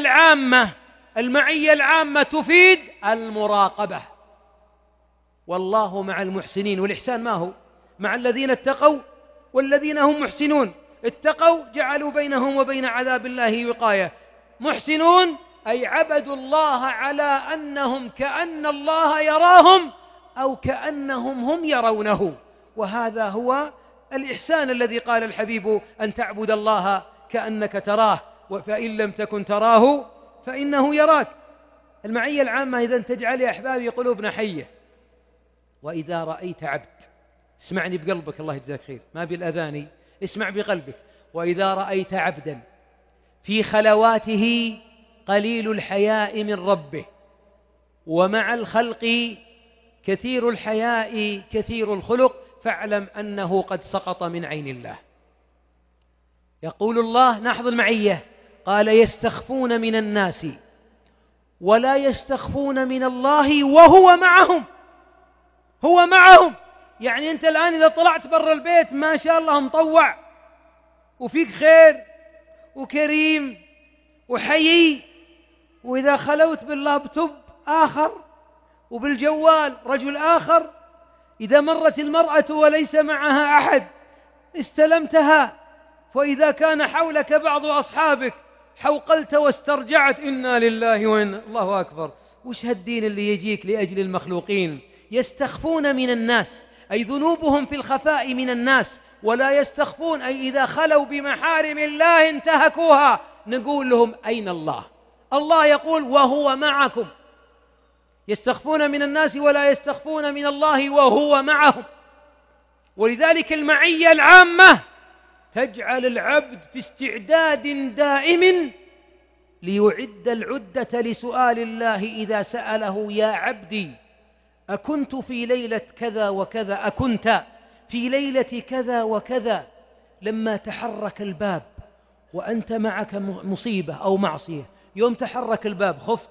العامة تفيد المراقبة. والله مع المحسنين. والإحسان ما هو؟ مع الذين اتقوا والذين هم محسنون. اتقوا جعلوا بينهم وبين عذاب الله وقاية. محسنون أي عبدوا الله على أنهم كأن الله يراهم أو كأنهم هم يرونه. وهذا هو الإحسان الذي قال الحبيب: أن تعبد الله كأنك تراه فإن لم تكن تراه فإنه يراك. المعية العامة إذن تجعل يا أحبابي قلوبنا حية. وإذا رأيت عبد، اسمعني بقلبك، الله يجزاك خير، ما بالأذان، اسمع بقلبك. وإذا رأيت عبدا في خلواته قليل الحياء من ربه، ومع الخلق كثير الحياء كثير الخلق، فاعلم أنه قد سقط من عين الله. يقول الله، نحظ المعية، قال: يستخفون من الناس ولا يستخفون من الله وهو معهم. هو معهم، يعني أنت الآن إذا طلعت برا البيت ما شاء الله مطوع وفيك خير وكريم وحيي، وإذا خلوت باللابتوب آخر وبالجوال رجل آخر، إذا مرت المرأة وليس معها أحد استلمتها، وإذا كان حولك بعض أصحابك حوقلت واسترجعت: إنا لله وإنا الله أكبر. وش هالدين اللي يجيك لأجل المخلوقين؟ يستخفون من الناس أي ذنوبهم في الخفاء من الناس، ولا يستخفون أي إذا خلوا بمحارم الله انتهكوها. نقول لهم: أين الله؟ الله يقول: وهو معكم. يستخفون من الناس ولا يستخفون من الله وهو معهم. ولذلك المعية العامة تجعل العبد في استعداد دائم ليعد العدة لسؤال الله إذا سأله: يا عبدي أكنت في ليلة كذا وكذا، أكنت في ليلة كذا وكذا. لما تحرك الباب وأنت معك مصيبة أو معصية، يوم تحرك الباب خفت؟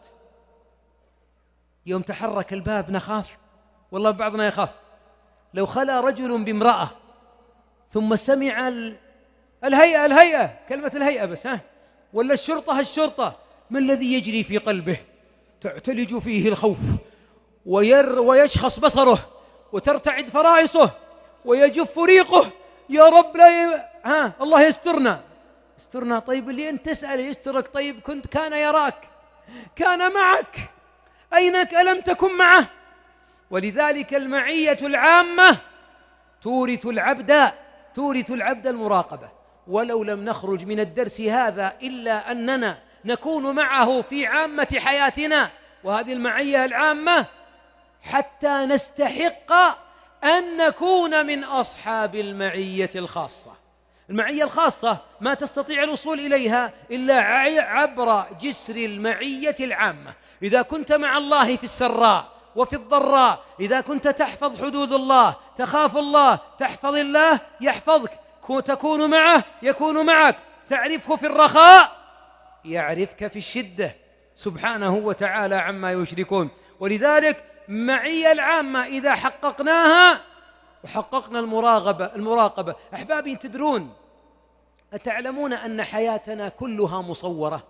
يوم تحرك الباب نخاف؟ والله بعضنا يخاف. لو خلا رجل بامرأة ثم سمع الهيئة، كلمة الهيئة بس، ولا الشرطة، ما الذي يجري في قلبه؟ تعتلج فيه الخوف ويشخص بصره وترتعد فرائصه ويجف ريقه: يا رب لا الله يسترنا. طيب اللي أنت تسأل يسترك، طيب كان يراك، كان معك، أينك ألم تكن معه؟ ولذلك المعية العامة تورث العبد المراقبة. ولو لم نخرج من الدرس هذا إلا أننا نكون معه في عامة حياتنا، وهذه المعية العامة حتى نستحق أن نكون من أصحاب المعية الخاصة. المعية الخاصة ما تستطيع الوصول إليها إلا عبر جسر المعية العامة. إذا كنت مع الله في السراء وفي الضراء، إذا كنت تحفظ حدود الله، تخاف الله، تحفظ الله يحفظك، تكون معه يكون معك، تعرفه في الرخاء يعرفك في الشدة سبحانه وتعالى عما يشركون. ولذلك معية العامة إذا حققناها وحققنا المراقبة. أحبابي، تدرون، أتعلمون أن حياتنا كلها مصورة؟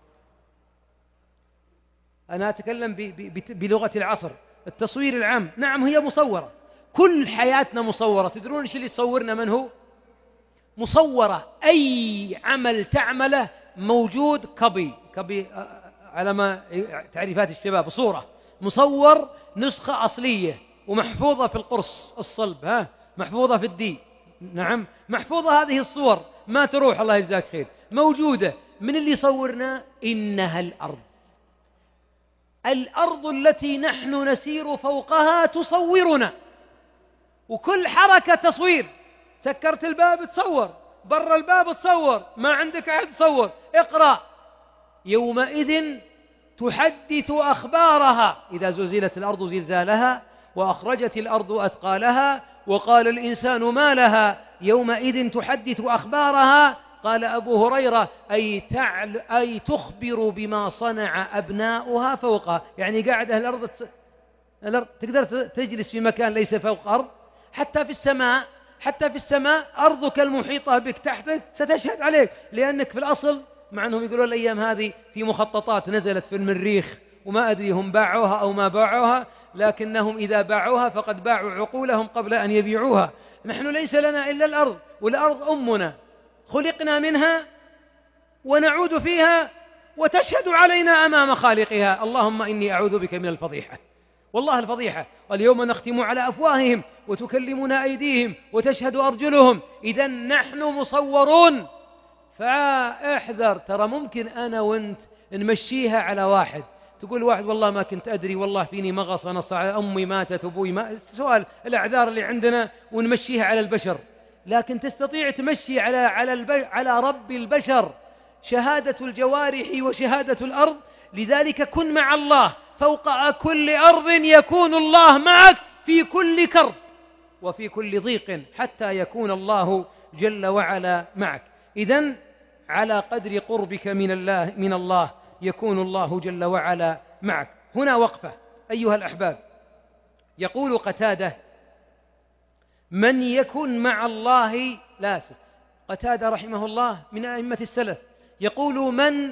أنا أتكلم بلغة العصر، التصوير العام. نعم، هي مصورة، كل حياتنا مصورة. تدرون إيش اللي يصورنا؟ من هو؟ مصورة. أي عمل تعمله موجود كبي على ما تعريفات الشباب، صورة، مصور، نسخة أصلية ومحفوظة في القرص الصلب، محفوظة في الدي، نعم محفوظة هذه الصور ما تروح، الله يجزاك خير، موجودة. من اللي صورنا؟ إنها الأرض التي نحن نسير فوقها تصورنا، وكل حركة تصوير. سكرت الباب تصور، برا الباب تصور، ما عندك عاد تصور، اقرأ. يومئذ تحدث أخبارها إذا زلزلت الأرض زلزالها وأخرجت الأرض أثقالها وقال الإنسان ما لها يومئذ تحدث أخبارها. قال أبو هريرة أي تخبر بما صنع أبناؤها فوقها، يعني قاعدة الأرض تقدر تجلس في مكان ليس فوق أرض. حتى في السماء أرضك المحيطة بك تحتك ستشهد عليك، لأنك في الأصل، مع أنهم يقولون الأيام هذه في مخططات نزلت في المريخ وما أدري هم باعوها أو ما باعوها، لكنهم إذا باعوها فقد باعوا عقولهم قبل أن يبيعوها. نحن ليس لنا إلا الأرض، والأرض أمنا، خلقنا منها ونعود فيها وتشهد علينا أمام خالقها. اللهم إني أعوذ بك من الفضيحة، والله الفضيحة. واليوم نختم على أفواههم وتكلمنا أيديهم وتشهد أرجلهم. إذا نحن مصورون، فاحذر. ترى ممكن أنا وأنت نمشيها على واحد، تقول واحد والله ما كنت أدري، والله فيني مغص، أنا أمي ماتت، أبوي ما، سؤال الأعذار اللي عندنا، ونمشيها على البشر. لكن تستطيع تمشي على رب البشر، شهادة الجوارح وشهادة الأرض. لذلك كن مع الله فوق كل أرض، يكون الله معك في كل كرب وفي كل ضيق، حتى يكون الله جل وعلا معك. إذن على قدر قربك من الله يكون الله جل وعلا معك. هنا وقفة أيها الأحباب. يقول قتادة: من يكن مع الله قتادة رحمه الله من أئمة السلف يقول: من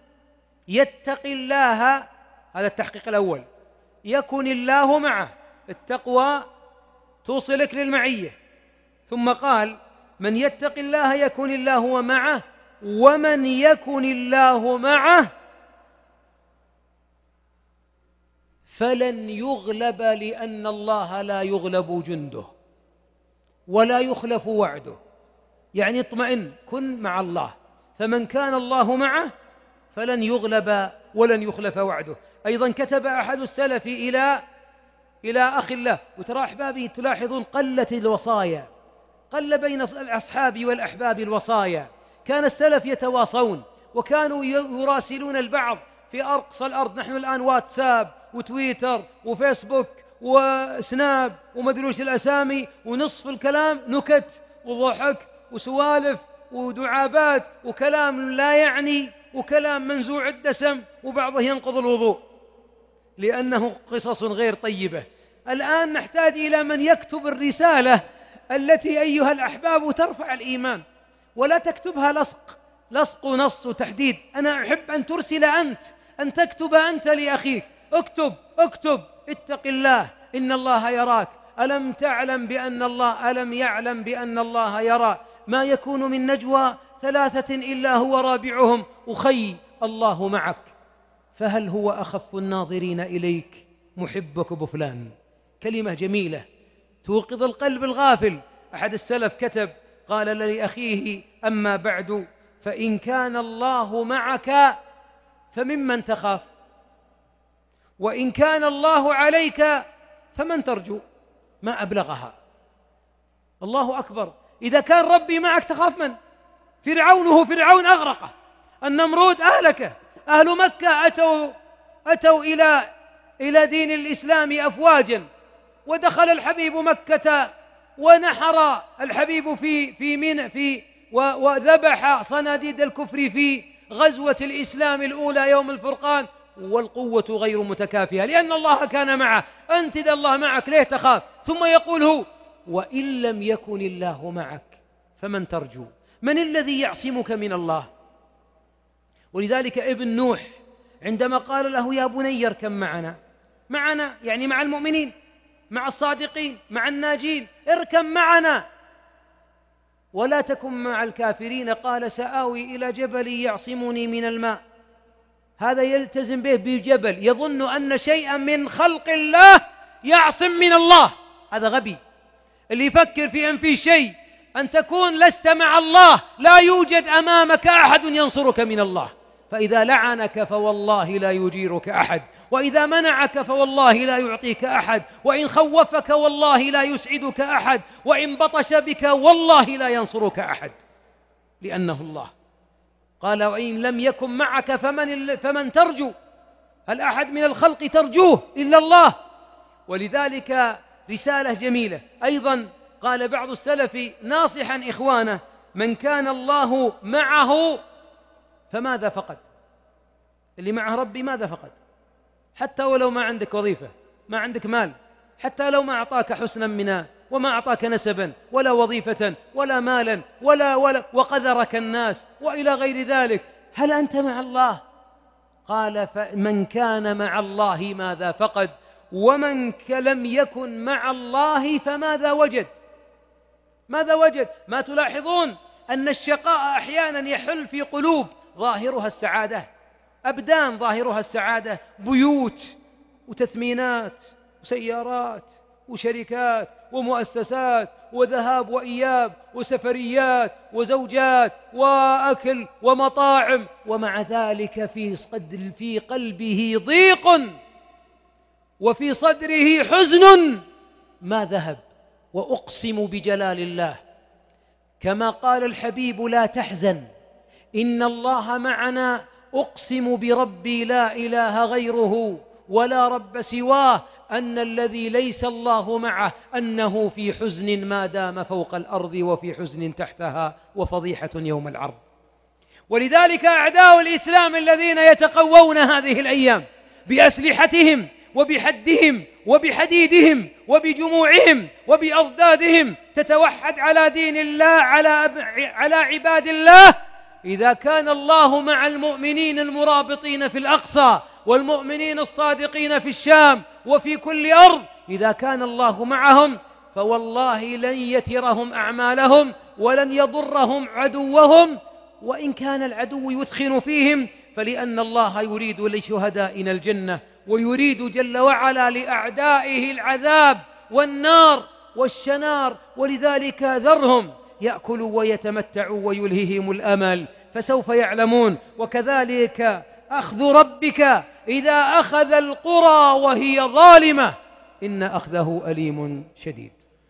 يتق الله، هذا التحقيق الأول، يكن الله معه، التقوى توصلك للمعية. ثم قال: من يتق الله يكن الله معه، ومن يكن الله معه فلن يغلب، لأن الله لا يغلب جنده ولا يخلف وعده. يعني اطمئن، كن مع الله، فمن كان الله معه فلن يغلب ولن يخلف وعده. أيضا كتب أحد السلف إلى أخ الله، وترى أحبابي تلاحظون قلة الوصايا، قل بين الأصحاب والأحباب الوصايا. كان السلف يتواصون وكانوا يراسلون البعض في أقصى الأرض. نحن الآن واتساب وتويتر وفيسبوك وسناب ومدروش الأسامي، ونصف الكلام نكت وضحك وسوالف ودعابات وكلام لا يعني وكلام منزوع الدسم، وبعضه ينقض الوضوء لأنه قصص غير طيبة. الآن نحتاج إلى من يكتب الرسالة التي أيها الأحباب ترفع الإيمان، ولا تكتبها لصق ونص وتحديد. أنا أحب أن ترسل أنت، أن تكتب أنت لأخيك، اكتب اتق الله إن الله يراك، ألم يعلم بأن الله يرى، ما يكون من نجوى 3 إلا هو رابعهم، أخي الله معك، فهل هو أخف الناظرين إليك محبك بفلان. كلمة جميلة توقظ القلب الغافل. أحد السلف كتب قال لأخيه: أما بعد، فإن كان الله معك فممن تخاف، وإن كان الله عليك فمن ترجو. ما أبلغها، الله أكبر. إذا كان ربي معك تخاف من؟ فرعون أغرقه، النمرود أهلكه، أهل مكة أتوا إلى دين الإسلام أفواجا، ودخل الحبيب مكة ونحر الحبيب في وذبح صناديد الكفر في غزوة الإسلام الأولى يوم الفرقان، والقوة غير متكافئة لأن الله كان معه. أنت إذا الله معك ليه تخاف؟ ثم يقول هو: وإن لم يكن الله معك فمن ترجو؟ من الذي يعصمك من الله؟ ولذلك ابن نوح عندما قال له: يا بني اركب معنا يعني مع المؤمنين، مع الصادقين، مع الناجين، اركب معنا ولا تكن مع الكافرين، قال: سآوي إلى جبل يعصمني من الماء. هذا يلتزم به بجبل، يظن أن شيئا من خلق الله يعصم من الله، هذا غبي. اللي يفكر في أن في شيء أن تكون لست مع الله، لا يوجد أمامك أحد ينصرك من الله. فإذا لعنك فوالله لا يجيرك أحد، وإذا منعك فوالله لا يعطيك أحد، وإن خوفك والله لا يسعدك أحد، وإن بطش بك والله لا ينصرك أحد، لأنه الله. قال وإن لم يكن معك فمن ترجو؟ هل أحد من الخلق ترجوه إلا الله؟ ولذلك رسالة جميلة أيضا. قال بعض السلف ناصحا إخوانه: من كان الله معه فماذا فقد؟ اللي معه ربي ماذا فقد؟ حتى ولو ما عندك وظيفة، ما عندك مال، حتى لو ما أعطاك حسنا منا، وما أعطاك نسبا ولا وظيفة ولا مالا ولا وقذرك الناس وإلى غير ذلك، هل أنت مع الله؟ قال فمن كان مع الله ماذا فقد؟ ومن لم يكن مع الله فماذا وجد؟ ماذا وجد؟ ما تلاحظون أن الشقاء أحيانا يحل في قلوب ظاهرها السعادة، أبدان ظاهرها السعادة، بيوت وتثمينات وسيارات وشركات ومؤسسات وذهاب وإياب وسفريات وزوجات وأكل ومطاعم، ومع ذلك في قلبه ضيق وفي صدره حزن ما ذهب. وأقسم بجلال الله كما قال الحبيب: لا تحزن إن الله معنا، أقسم بربي لا إله غيره ولا رب سواه أن الذي ليس الله معه أنه في حزن ما دام فوق الأرض، وفي حزن تحتها، وفضيحة يوم العرض. ولذلك أعداء الإسلام الذين يتقوون هذه الأيام بأسلحتهم وبحدهم وبحديدهم وبجموعهم وبأضدادهم تتوحد على دين الله، على عباد الله. إذا كان الله مع المؤمنين المرابطين في الأقصى والمؤمنين الصادقين في الشام وفي كل أرض، إذا كان الله معهم فوالله لن يترهم أعمالهم ولن يضرهم عدوهم، وإن كان العدو يثخن فيهم فلأن الله يريد لشهدائنا الجنة، ويريد جل وعلا لأعدائه العذاب والنار والشنار. ولذلك ذرهم يأكلوا ويتمتعوا ويلههم الأمل فسوف يعلمون. وكذلك أخذ ربك إذا أخذ القرى وهي ظالمة إن أخذه أليم شديد.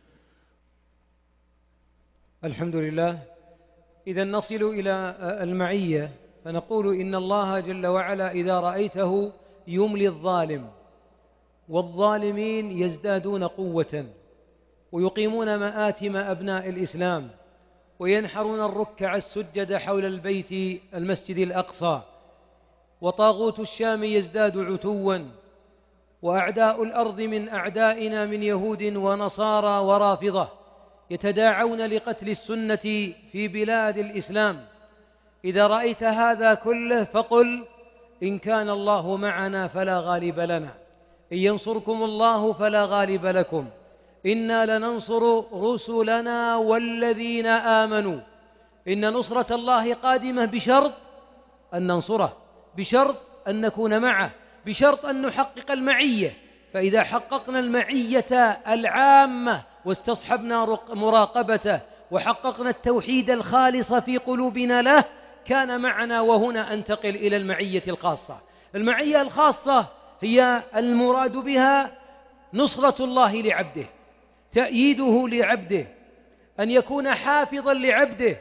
الحمد لله. إذا نصل إلى المعية فنقول إن الله جل وعلا إذا رأيته يملي الظالم، والظالمين يزدادون قوة ويقيمون مآتم أبناء الإسلام وينحرون الركع السجد حول البيت المسجد الأقصى، وطاغوت الشام يزداد عتوا، وأعداء الأرض من أعدائنا من يهود ونصارى ورافضة يتداعون لقتل السنة في بلاد الإسلام. إذا رأيت هذا كله فقل: إن كان الله معنا فلا غالب لنا، إن ينصركم الله فلا غالب لكم، إنا لننصر رسلنا والذين آمنوا. إن نصرة الله قادمة بشرط أن ننصره، بشرط أن نكون معه، بشرط أن نحقق المعية. فإذا حققنا المعية العامة واستصحبنا مراقبته وحققنا التوحيد الخالص في قلوبنا له كان معنا. وهنا أنتقل إلى المعية الخاصة. المعية الخاصة هي المراد بها نصرة الله لعبده، تأييده لعبده، أن يكون حافظا لعبده،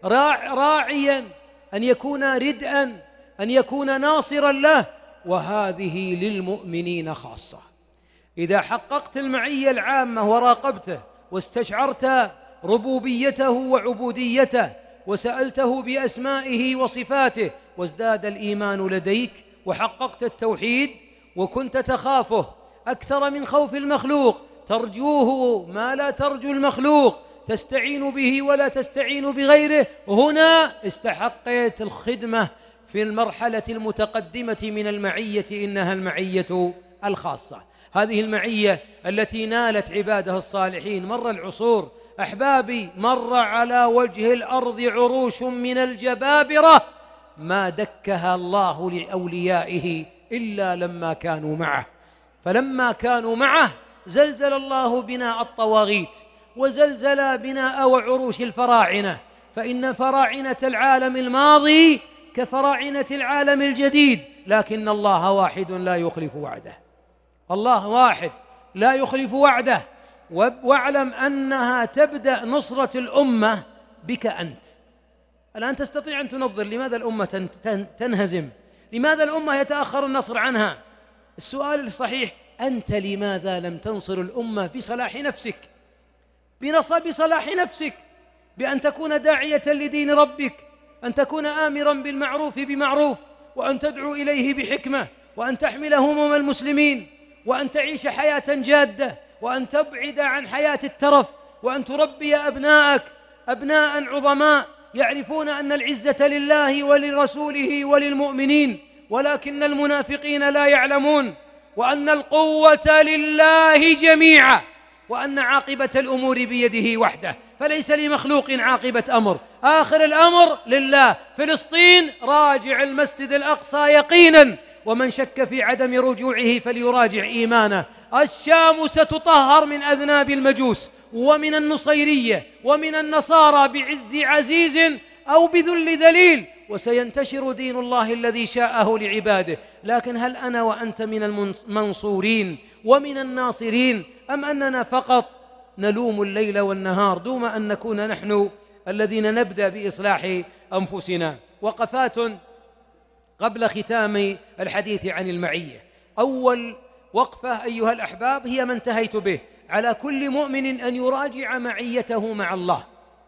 راعيا، أن يكون ردءا، أن يكون ناصرا له، وهذه للمؤمنين خاصة. إذا حققت المعية العامة وراقبته واستشعرت ربوبيته وعبوديته وسألته بأسمائه وصفاته وازداد الإيمان لديك وحققت التوحيد وكنت تخافه أكثر من خوف المخلوق، ترجوه ما لا ترجو المخلوق، تستعين به ولا تستعين بغيره، هنا استحقت الخدمة في المرحلة المتقدمة من المعية، إنها المعية الخاصة. هذه المعية التي نالت عبادها الصالحين مر العصور أحبابي، مر على وجه الأرض عروش من الجبابرة ما دكها الله لأوليائه إلا لما كانوا معه. فلما كانوا معه زلزل الله بناء الطواغيت، وزلزل بناء وعروش الفراعنة، فإن فراعنة العالم الماضي كفراعنة العالم الجديد، لكن الله واحد لا يخلف وعده. الله واحد لا يخلف وعده. واعلم أنها تبدأ نصرة الأمة بك أنت. الآن تستطيع أن تنظر لماذا الأمة تنهزم، لماذا الأمة يتأخر النصر عنها. السؤال الصحيح: أنت لماذا لم تنصر الأمة بصلاح نفسك، بصلاح نفسك، بأن تكون داعية لدين ربك، أن تكون آمرا بالمعروف بمعروف، وأن تدعو إليه بحكمة، وأن تحمل هموم المسلمين، وأن تعيش حياة جادة، وأن تبعد عن حياة الترف، وأن تربي أبناءك أبناء عظماء يعرفون أن العزة لله ولرسوله وللمؤمنين، ولكن المنافقين لا يعلمون، وأن القوة لله جميعا، وأن عاقبة الأمور بيده وحده، فليس لمخلوق عاقبة أمر، آخر الأمر لله. فلسطين راجع المسجد الأقصى يقينا، ومن شك في عدم رجوعه فليراجع إيمانه. الشام ستطهر من أذناب المجوس ومن النصيرية ومن النصارى بعز عزيز أو بذل ذليل، وسينتشر دين الله الذي شاءه لعباده. لكن هل أنا وأنت من المنصورين ومن الناصرين، أم أننا فقط نلوم الليل والنهار دون أن نكون نحن الذين نبدأ بإصلاح أنفسنا؟ وقفات قبل ختام الحديث عن المعية. أول وقفة أيها الأحباب هي ما انتهيت به: على كل مؤمن أن يراجع معيته مع الله،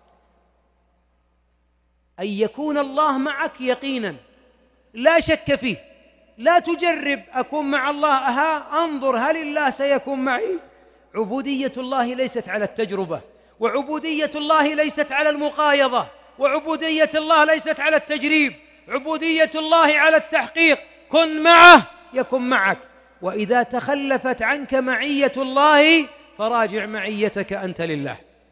أن يكون الله معك يقينا لا شك فيه. لا تجرب أكون مع الله، أنظر هل الله سيكون معي. عبودية الله ليست على التجربة، وعبودية الله ليست على المقايضة، وعبودية الله ليست على التجريب، عبودية الله على التحقيق. كن معه يكن معك، وإذا تخلفت عنك معية الله فراجع معيتك أنت لله.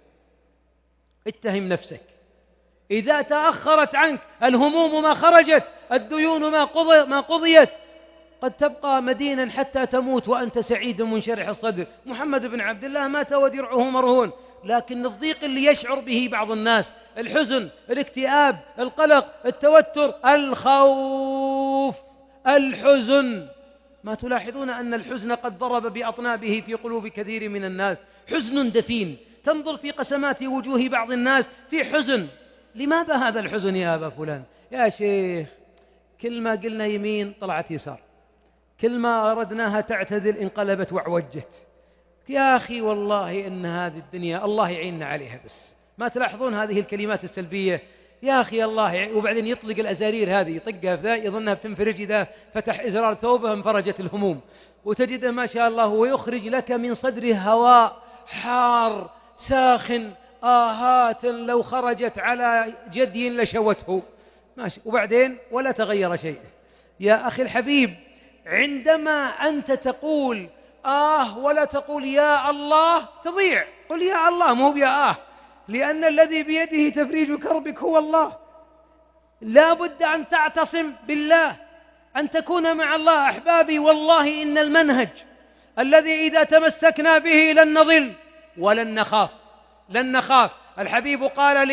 اتهم نفسك. إذا تأخرت عنك الهموم ما خرجت، الديون ما قضيت، قد تبقى مدينا حتى تموت وأنت سعيد منشرح الصدر. محمد بن عبد الله مات ودرعه مرهون، لكن الضيق اللي يشعر به بعض الناس، الحزن، الاكتئاب، القلق، التوتر، الخوف، الحزن، ما تلاحظون أن الحزن قد ضرب بأطنابه في قلوب كثير من الناس؟ حزن دفين، تنظر في قسمات وجوه بعض الناس في حزن. لماذا هذا الحزن يا أبا فلان؟ يا شيخ، كل ما قلنا يمين طلعت يسار، كل ما أردناها تعتدل انقلبت وعوجت. يا أخي والله إن هذه الدنيا الله يعيننا عليها، بس ما تلاحظون هذه الكلمات السلبية؟ يا أخي الله وبعدين يطلق الأزارير هذه، يطقها في ذا يظنها بتنفرج، إذا فتح إزرار ثوبه انفرجت الهموم، وتجده ما شاء الله ويخرج لك من صدره هواء حار ساخن، آهات لو خرجت على جدي لشوته، ماشي، وبعدين ولا تغير شيء. يا أخي الحبيب، عندما أنت تقول ولا تقول يا الله تضيع، قل يا الله مو بيا لأن الذي بيده تفريج كربك هو الله. لا بد أن تعتصم بالله، أن تكون مع الله. أحبابي، والله إن المنهج الذي إذا تمسكنا به لن نضل ولن نخاف، لن نخاف. الحبيب قال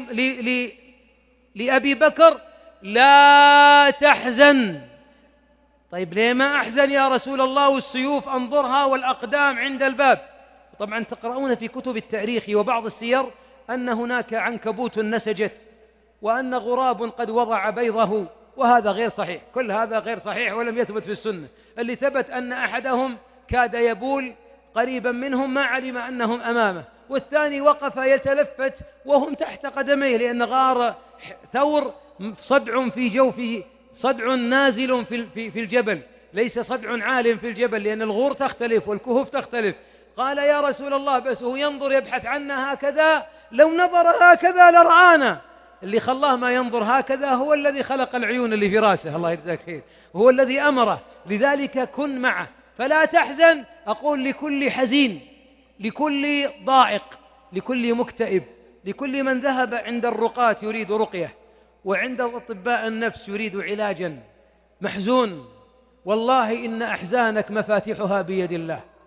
لأبي بكر: لا تحزن. طيب ليه ما أحزن يا رسول الله والسيوف أنظرها والأقدام عند الباب؟ طبعا تقرؤون في كتب التاريخ وبعض السير أن هناك عنكبوت نسجت، وأن غراب قد وضع بيضه، وهذا غير صحيح، كل هذا غير صحيح ولم يثبت في السنة. اللي ثبت أن أحدهم كاد يبول قريبا منهم ما علم أنهم أمامه، والثاني وقف يتلفت وهم تحت قدميه، لأن غار ثور صدع في جوفه، صدع نازل في الجبل، ليس صدع عال في الجبل، لأن الغور تختلف والكهوف تختلف. قال: يا رسول الله، بس هو ينظر يبحث عنا هكذا، لو نظر هكذا لرآنا. اللي خلاه ما ينظر هكذا هو الذي خلق العيون اللي في راسه، الله يجزاك خير، هو الذي أمره. لذلك كن معه، فلا تحزن. أقول لكل حزين، لكل ضائق، لكل مكتئب، لكل من ذهب عند الرقاة يريد رقية، وعند أطباء النفس يريد علاجا، محزون، والله إن أحزانك مفاتيحها بيد الله.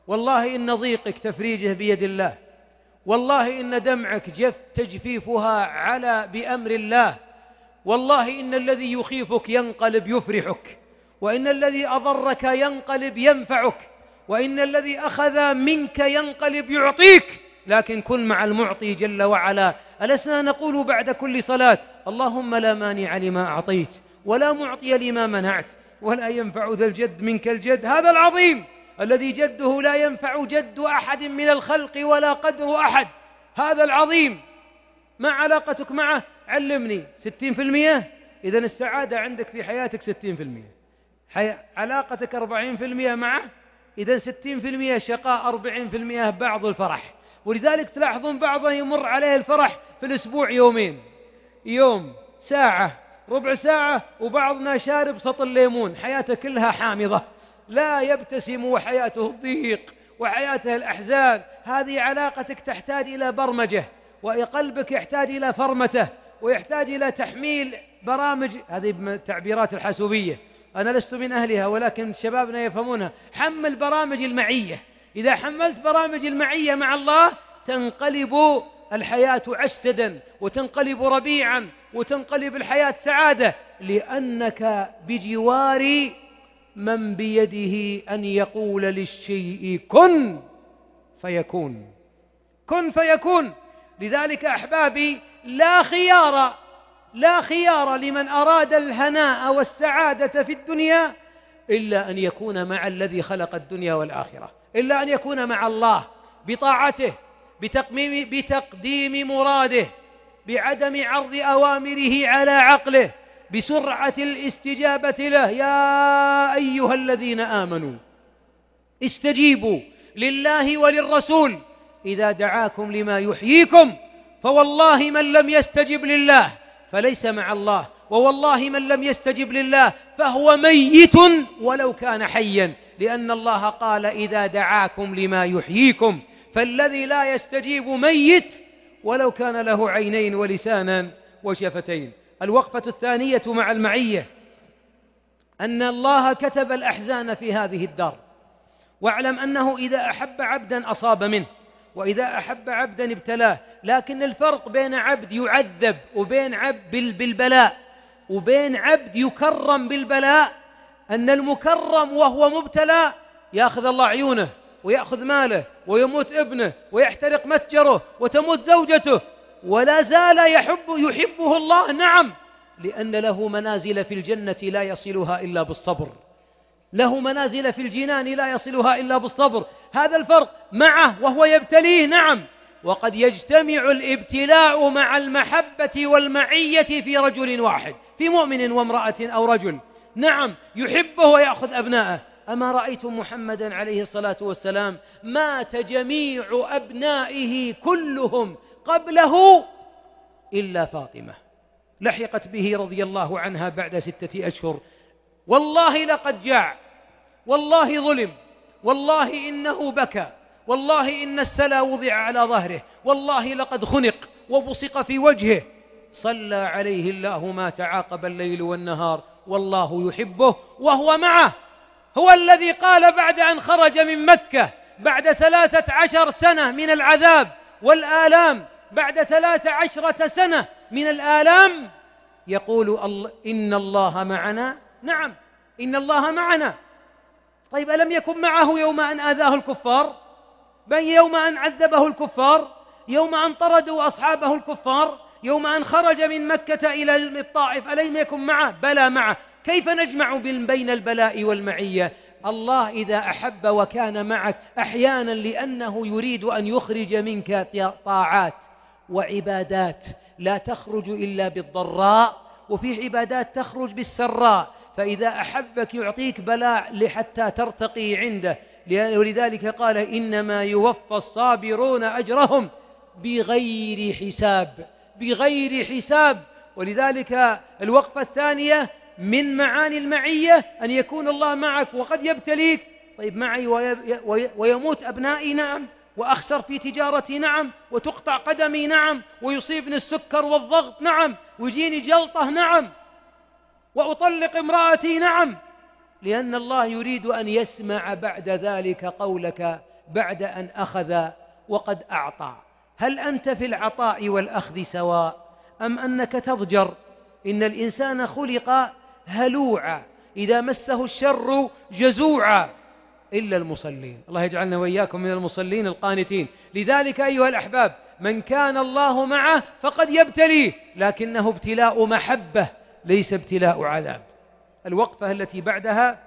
والله إن ضيقك تفريجه بيد الله، والله إن دمعك تجفيفها على بأمر الله، والله إن الذي يخيفك ينقلب يفرحك، وإن الذي أضرك ينقلب ينفعك، وإن الذي أخذ منك ينقلب يعطيك. لكن كن مع المعطي جل وعلا. ألسنا نقول بعد كل صلاة: اللهم لا مانع لما أعطيت ولا معطي لما منعت ولا ينفع ذا الجد منك الجد. هذا العظيم الذي جده لا ينفع جد أحد من الخلق ولا قدر أحد، هذا العظيم ما علاقتك معه؟ علمني. 60%؟ إذن السعادة عندك في حياتك 60%. علاقتك 40% معه، إذن 60% شقاء، 40% بعض الفرح. ولذلك تلاحظون بعضهم يمر عليه الفرح في الأسبوع يومين، يوم ساعة ربع ساعة، وبعضنا شارب سطل ليمون، حياته كلها حامضة، لا يبتسم وحياته الضيق وحياته الأحزان. هذه علاقتك تحتاج إلى برمجة، وقلبك يحتاج إلى فرمته، ويحتاج إلى تحميل برامج. هذه التعبيرات الحاسوبية، أنا لست من أهلها ولكن شبابنا يفهمونها. حمل برامج المعية. إذا حملت برامج المعية مع الله تنقلب الحياة عسدا، وتنقلب ربيعا، وتنقلب الحياة سعادة، لأنك بجوار من بيده أن يقول للشيء كن فيكون. كن فيكون. لذلك أحبابي لا خيار لمن أراد الهناء والسعادة في الدنيا إلا أن يكون مع الذي خلق الدنيا والآخرة، إلا أن يكون مع الله بطاعته، بتقديم مراده، بعدم عرض أوامره على عقله، بسرعة الاستجابة له. يا أيها الذين آمنوا استجيبوا لله وللرسول إذا دعاكم لما يحييكم، فوالله من لم يستجب لله فليس مع الله، ووالله من لم يستجب لله فهو ميت ولو كان حيا، لأن الله قال إذا دعاكم لما يحييكم. فالذي لا يستجيب ميت ولو كان له عينين ولسانا وشفتين. الوقفة الثانية مع المعية أن الله كتب الأحزان في هذه الدار، واعلم أنه إذا أحب عبدا أصاب منه، وإذا أحب عبدا ابتلاه. لكن الفرق بين عبد يعذب وبين عبد بالبلاء وبين عبد يكرم بالبلاء أن المكرم وهو مبتلى يأخذ الله عيونه ويأخذ ماله ويموت ابنه ويحترق متجره وتموت زوجته، ولا زال يحبه الله. نعم، لأن له منازل في الجنة لا يصلها إلا بالصبر، له منازل في الجنان لا يصلها إلا بالصبر. هذا الفرق معه وهو يبتليه. نعم، وقد يجتمع الابتلاء مع المحبة والمعية في رجل واحد، في مؤمن وامرأة أو رجل. نعم، يحبه ويأخذ أبناءه. أما رأيتم محمدا عليه الصلاة والسلام مات جميع أبنائه كلهم قبله إلا فاطمة، لحقت به رضي الله عنها بعد 6 أشهر. والله لقد جاع، والله ظلم، والله إنه بكى، والله إن السلا وضع على ظهره، والله لقد خنق وبصق في وجهه. صلى عليه الله ما تعاقب الليل والنهار والله يحبه وهو معه. هو الذي قال بعد أن خرج من مكة بعد 13 سنة من العذاب والآلام، بعد 13 سنة من الآلام، يقول إن الله معنا. نعم، إن الله معنا. طيب ألم يكن معه يوم أن آذاه الكفار؟ بل يوم أن عذبه الكفار، يوم أن طردوا أصحابه الكفار، يوم أن خرج من مكة إلى الطائف، ألم يكن معه؟ بلى معه. كيف نجمع بين البلاء والمعية؟ الله إذا أحب وكان معك أحيانا لأنه يريد أن يخرج منك طاعات وعبادات لا تخرج إلا بالضراء، وفي عبادات تخرج بالسراء. فإذا أحبك يعطيك بلاء لحتى ترتقي عنده. ولذلك قال إنما يوفى الصابرون أجرهم بغير حساب، بغير حساب. ولذلك الوقفة الثانية من معاني المعية أن يكون الله معك وقد يبتليك. طيب معي ويموت أبنائي؟ نعم، وأخسر في تجارتي؟ نعم، وتقطع قدمي؟ نعم، ويصيبني السكر والضغط؟ نعم، ويجيني جلطة؟ نعم، وأطلق امرأتي؟ نعم، لأن الله يريد أن يسمع بعد ذلك قولك بعد أن أخذ وقد أعطى. هل أنت في العطاء والأخذ سواء أم أنك تضجر؟ إن الإنسان خلق هلوعا إذا مسه الشر جزوعا إلا المصلين. الله يجعلنا وإياكم من المصلين القانتين. لذلك أيها الأحباب، من كان الله معه فقد يبتليه، لكنه ابتلاء محبة ليس ابتلاء عذاب. الوقفة التي بعدها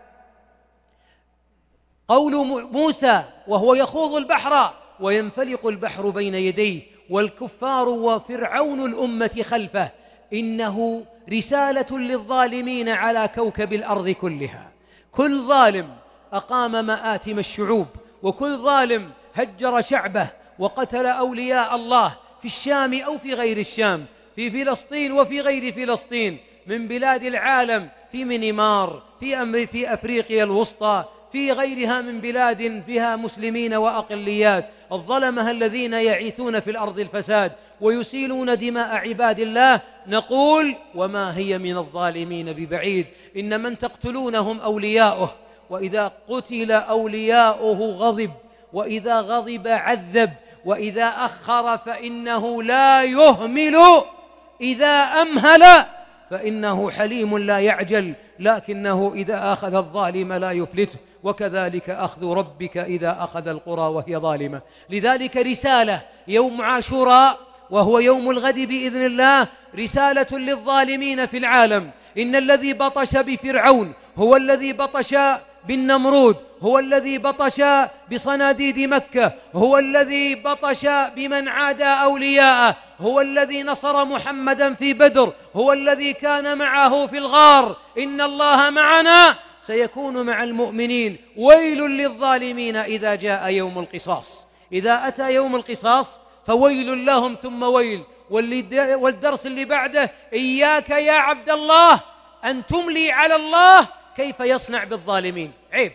قول موسى وهو يخوض البحر وينفلق البحر بين يديه والكفار وفرعون الأمة خلفه، إنه رسالة للظالمين على كوكب الأرض كلها. كل ظالم أقام مآتم الشعوب، وكل ظالم هجر شعبه وقتل أولياء الله في الشام أو في غير الشام، في فلسطين وفي غير فلسطين، من بلاد العالم، في مينمار، في أفريقيا الوسطى، في غيرها من بلاد فيها مسلمين وأقليات. الظلمة الذين يعيثون في الأرض الفساد ويسيلون دماء عباد الله، نقول وما هي من الظالمين ببعيد. إن من تقتلونهم أولياؤه، وإذا قتل أولياؤه غضب، وإذا غضب عذب، وإذا أخر فإنه لا يهمل، إذا أمهل فإنه حليم لا يعجل، لكنه إذا أخذ الظالم لا يفلته، وكذلك أخذ ربك إذا أخذ القرى وهي ظالمة. لذلك رسالة يوم عاشوراء وهو يوم الغد بإذن الله، رسالة للظالمين في العالم. إن الذي بطش بفرعون هو الذي بطش بالنمرود، هو الذي بطش بصناديد مكة، هو الذي بطش بمن عادى أولياءه، هو الذي نصر محمدا في بدر، هو الذي كان معه في الغار. إن الله معنا سيكون مع المؤمنين. ويل للظالمين إذا جاء يوم القصاص. إذا أتى يوم القصاص فويل لهم ثم ويل. والدرس اللي بعده: إياك يا عبد الله أن تملي على الله كيف يصنع بالظالمين.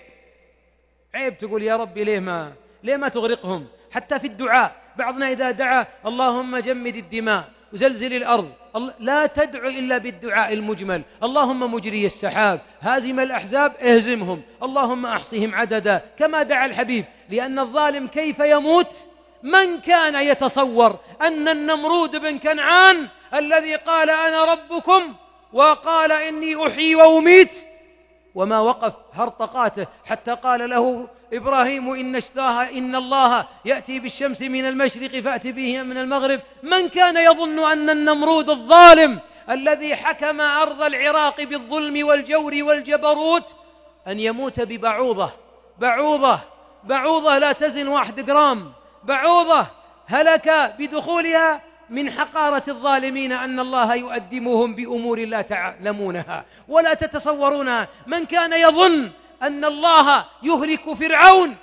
عيب تقول يا ربي ليه ما تغرقهم. حتى في الدعاء بعضنا إذا دعا اللهم جمد الدماء وزلزل الأرض، لا تدعو إلا بالدعاء المجمل: اللهم مجري السحاب، هازم الأحزاب اهزمهم، اللهم أحصهم عددا، كما دعا الحبيب. لأن الظالم كيف يموت؟ من كان يتصور أن النمرود بن كنعان الذي قال أنا ربكم وقال إني أحيي وأميت، وما وقف هرطقاته حتى قال له إبراهيم إن الله يأتي بالشمس من المشرق فأتي به من المغرب. من كان يظن أن النمرود الظالم الذي حكم أرض العراق بالظلم والجور والجبروت أن يموت بعوضة لا تزن 1 جرام، بعوضة هلك بدخولها؟ من حقارة الظالمين أن الله يؤدمهم بأمور لا تعلمونها ولا تتصورونها. من كان يظن أن الله يهلك فرعون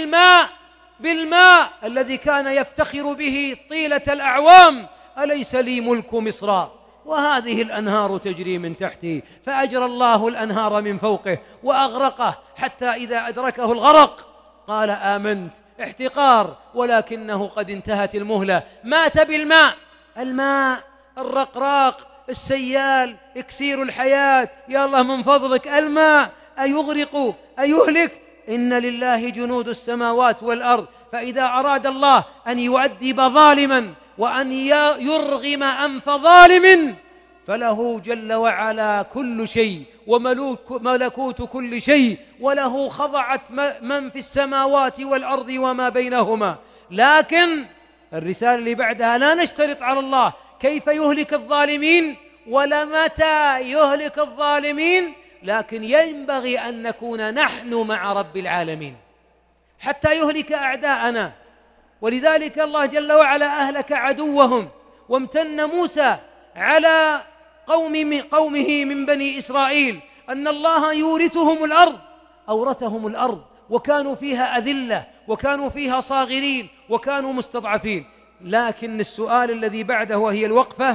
بالماء الذي كان يفتخر به طيلة الأعوام: أليس لي ملك مصر وهذه الأنهار تجري من تحتي، فأجرى الله الأنهار من فوقه وأغرقه حتى إذا أدركه الغرق قال آمنت. احتقار، ولكنه قد انتهت المهلة، مات بالماء. الماء الرقراق السيال إكسير الحياة، يا الله من فضلك الماء أيغرق أيهلك؟ إن لله جنود السماوات والأرض، فإذا أراد الله أن يؤدب ظالما وأن يرغم أنف ظالم فله جل وعلا كل شيء وملكوت كل شيء، وله خضعت من في السماوات والأرض وما بينهما. لكن الرسالة اللي بعدها: لا نشترط على الله كيف يهلك الظالمين ولا متى يهلك الظالمين، لكن ينبغي أن نكون نحن مع رب العالمين حتى يهلك أعداءنا. ولذلك الله جل وعلا أهلك عدوهم، وامتن موسى على قومه من بني إسرائيل أن الله يورثهم الأرض. أورثهم الأرض وكانوا فيها أذلة، وكانوا فيها صاغرين، وكانوا مستضعفين. لكن السؤال الذي بعده وهي الوقفة: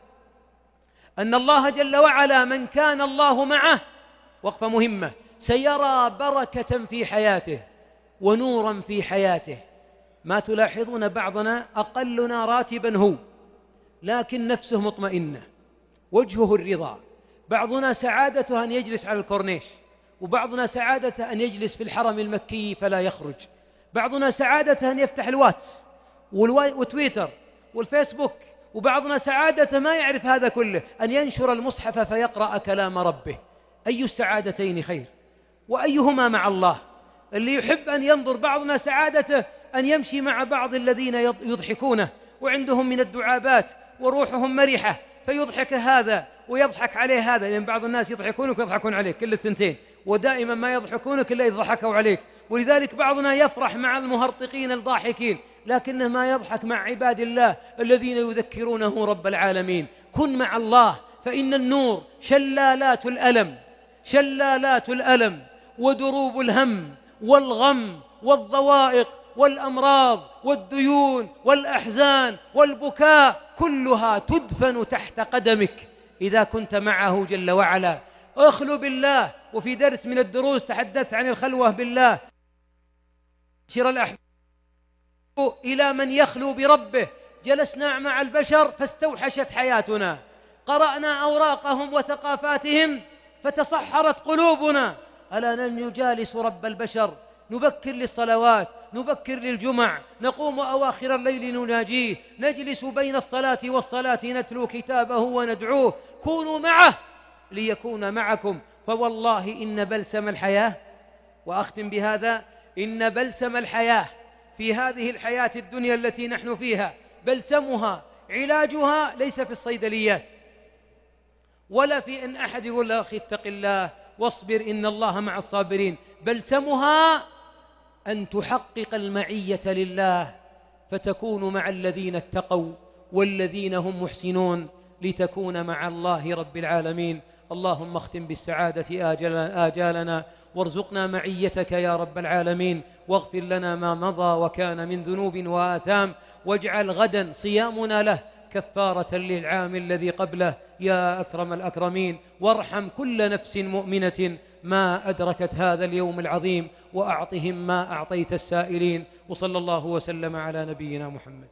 أن الله جل وعلا من كان الله معه، وقفة مهمة، سيرى بركة في حياته ونورا في حياته. ما تلاحظون بعضنا أقلنا راتبا هو، لكن نفسه مطمئنة، وجهه الرضا. بعضنا سعادته أن يجلس على الكورنيش، وبعضنا سعادته أن يجلس في الحرم المكي فلا يخرج. بعضنا سعادته أن يفتح الواتس وتويتر والفيسبوك، وبعضنا سعادته ما يعرف هذا كله، أن ينشر المصحف فيقرأ كلام ربه. أي السعادتين خير؟ وأيهما مع الله؟ اللي يحب أن ينظر، بعضنا سعادته أن يمشي مع بعض الذين يضحكونه وعندهم من الدعابات وروحهم مرحة، فيضحك هذا ويضحك عليه هذا، لأن بعض الناس يضحكونك ويضحكون عليك كل الثنتين، ودائما ما يضحكونك إلا يضحكوا عليك. ولذلك بعضنا يفرح مع المهرطقين الضاحكين، لكنه ما يضحك مع عباد الله الذين يذكرونه رب العالمين. كن مع الله، فإن النور شلالات الألم ودروب الهم والغم والضوائق والأمراض والديون والأحزان والبكاء كلها تدفن تحت قدمك إذا كنت معه جل وعلا. اخلو بالله. وفي درس من الدروس تحدثت عن الخلوة بالله. شر الأحباب إلى من يخلو بربه. جلسنا مع البشر فاستوحشت حياتنا، قرأنا أوراقهم وثقافاتهم فتصحرت قلوبنا. ألا نجالس رب البشر، نبكر للصلوات، نبكر للجمع، نقوم أواخر الليل نناجيه، نجلس بين الصلاة والصلاة نتلو كتابه وندعوه. كونوا معه ليكون معكم، فوالله إن بلسم الحياة، وأختم بهذا، إن بلسم الحياة في هذه الحياة الدنيا التي نحن فيها، بلسمها علاجها ليس في الصيدليات ولا في أن أحد يقول له أخي اتق الله واصبر إن الله مع الصابرين. بلسمها أن تحقق المعية لله، فتكون مع الذين اتقوا والذين هم محسنون، لتكون مع الله رب العالمين. اللهم اختم بالسعادة آجالنا، وارزقنا معيتك يا رب العالمين، واغفر لنا ما مضى وكان من ذنوب وآثام، واجعل غدا صيامنا له كفارة للعام الذي قبله يا أكرم الأكرمين. وارحم كل نفس مؤمنة ما أدركت هذا اليوم العظيم، وأعطهم ما أعطيت السائلين. وصلى الله وسلم على نبينا محمد.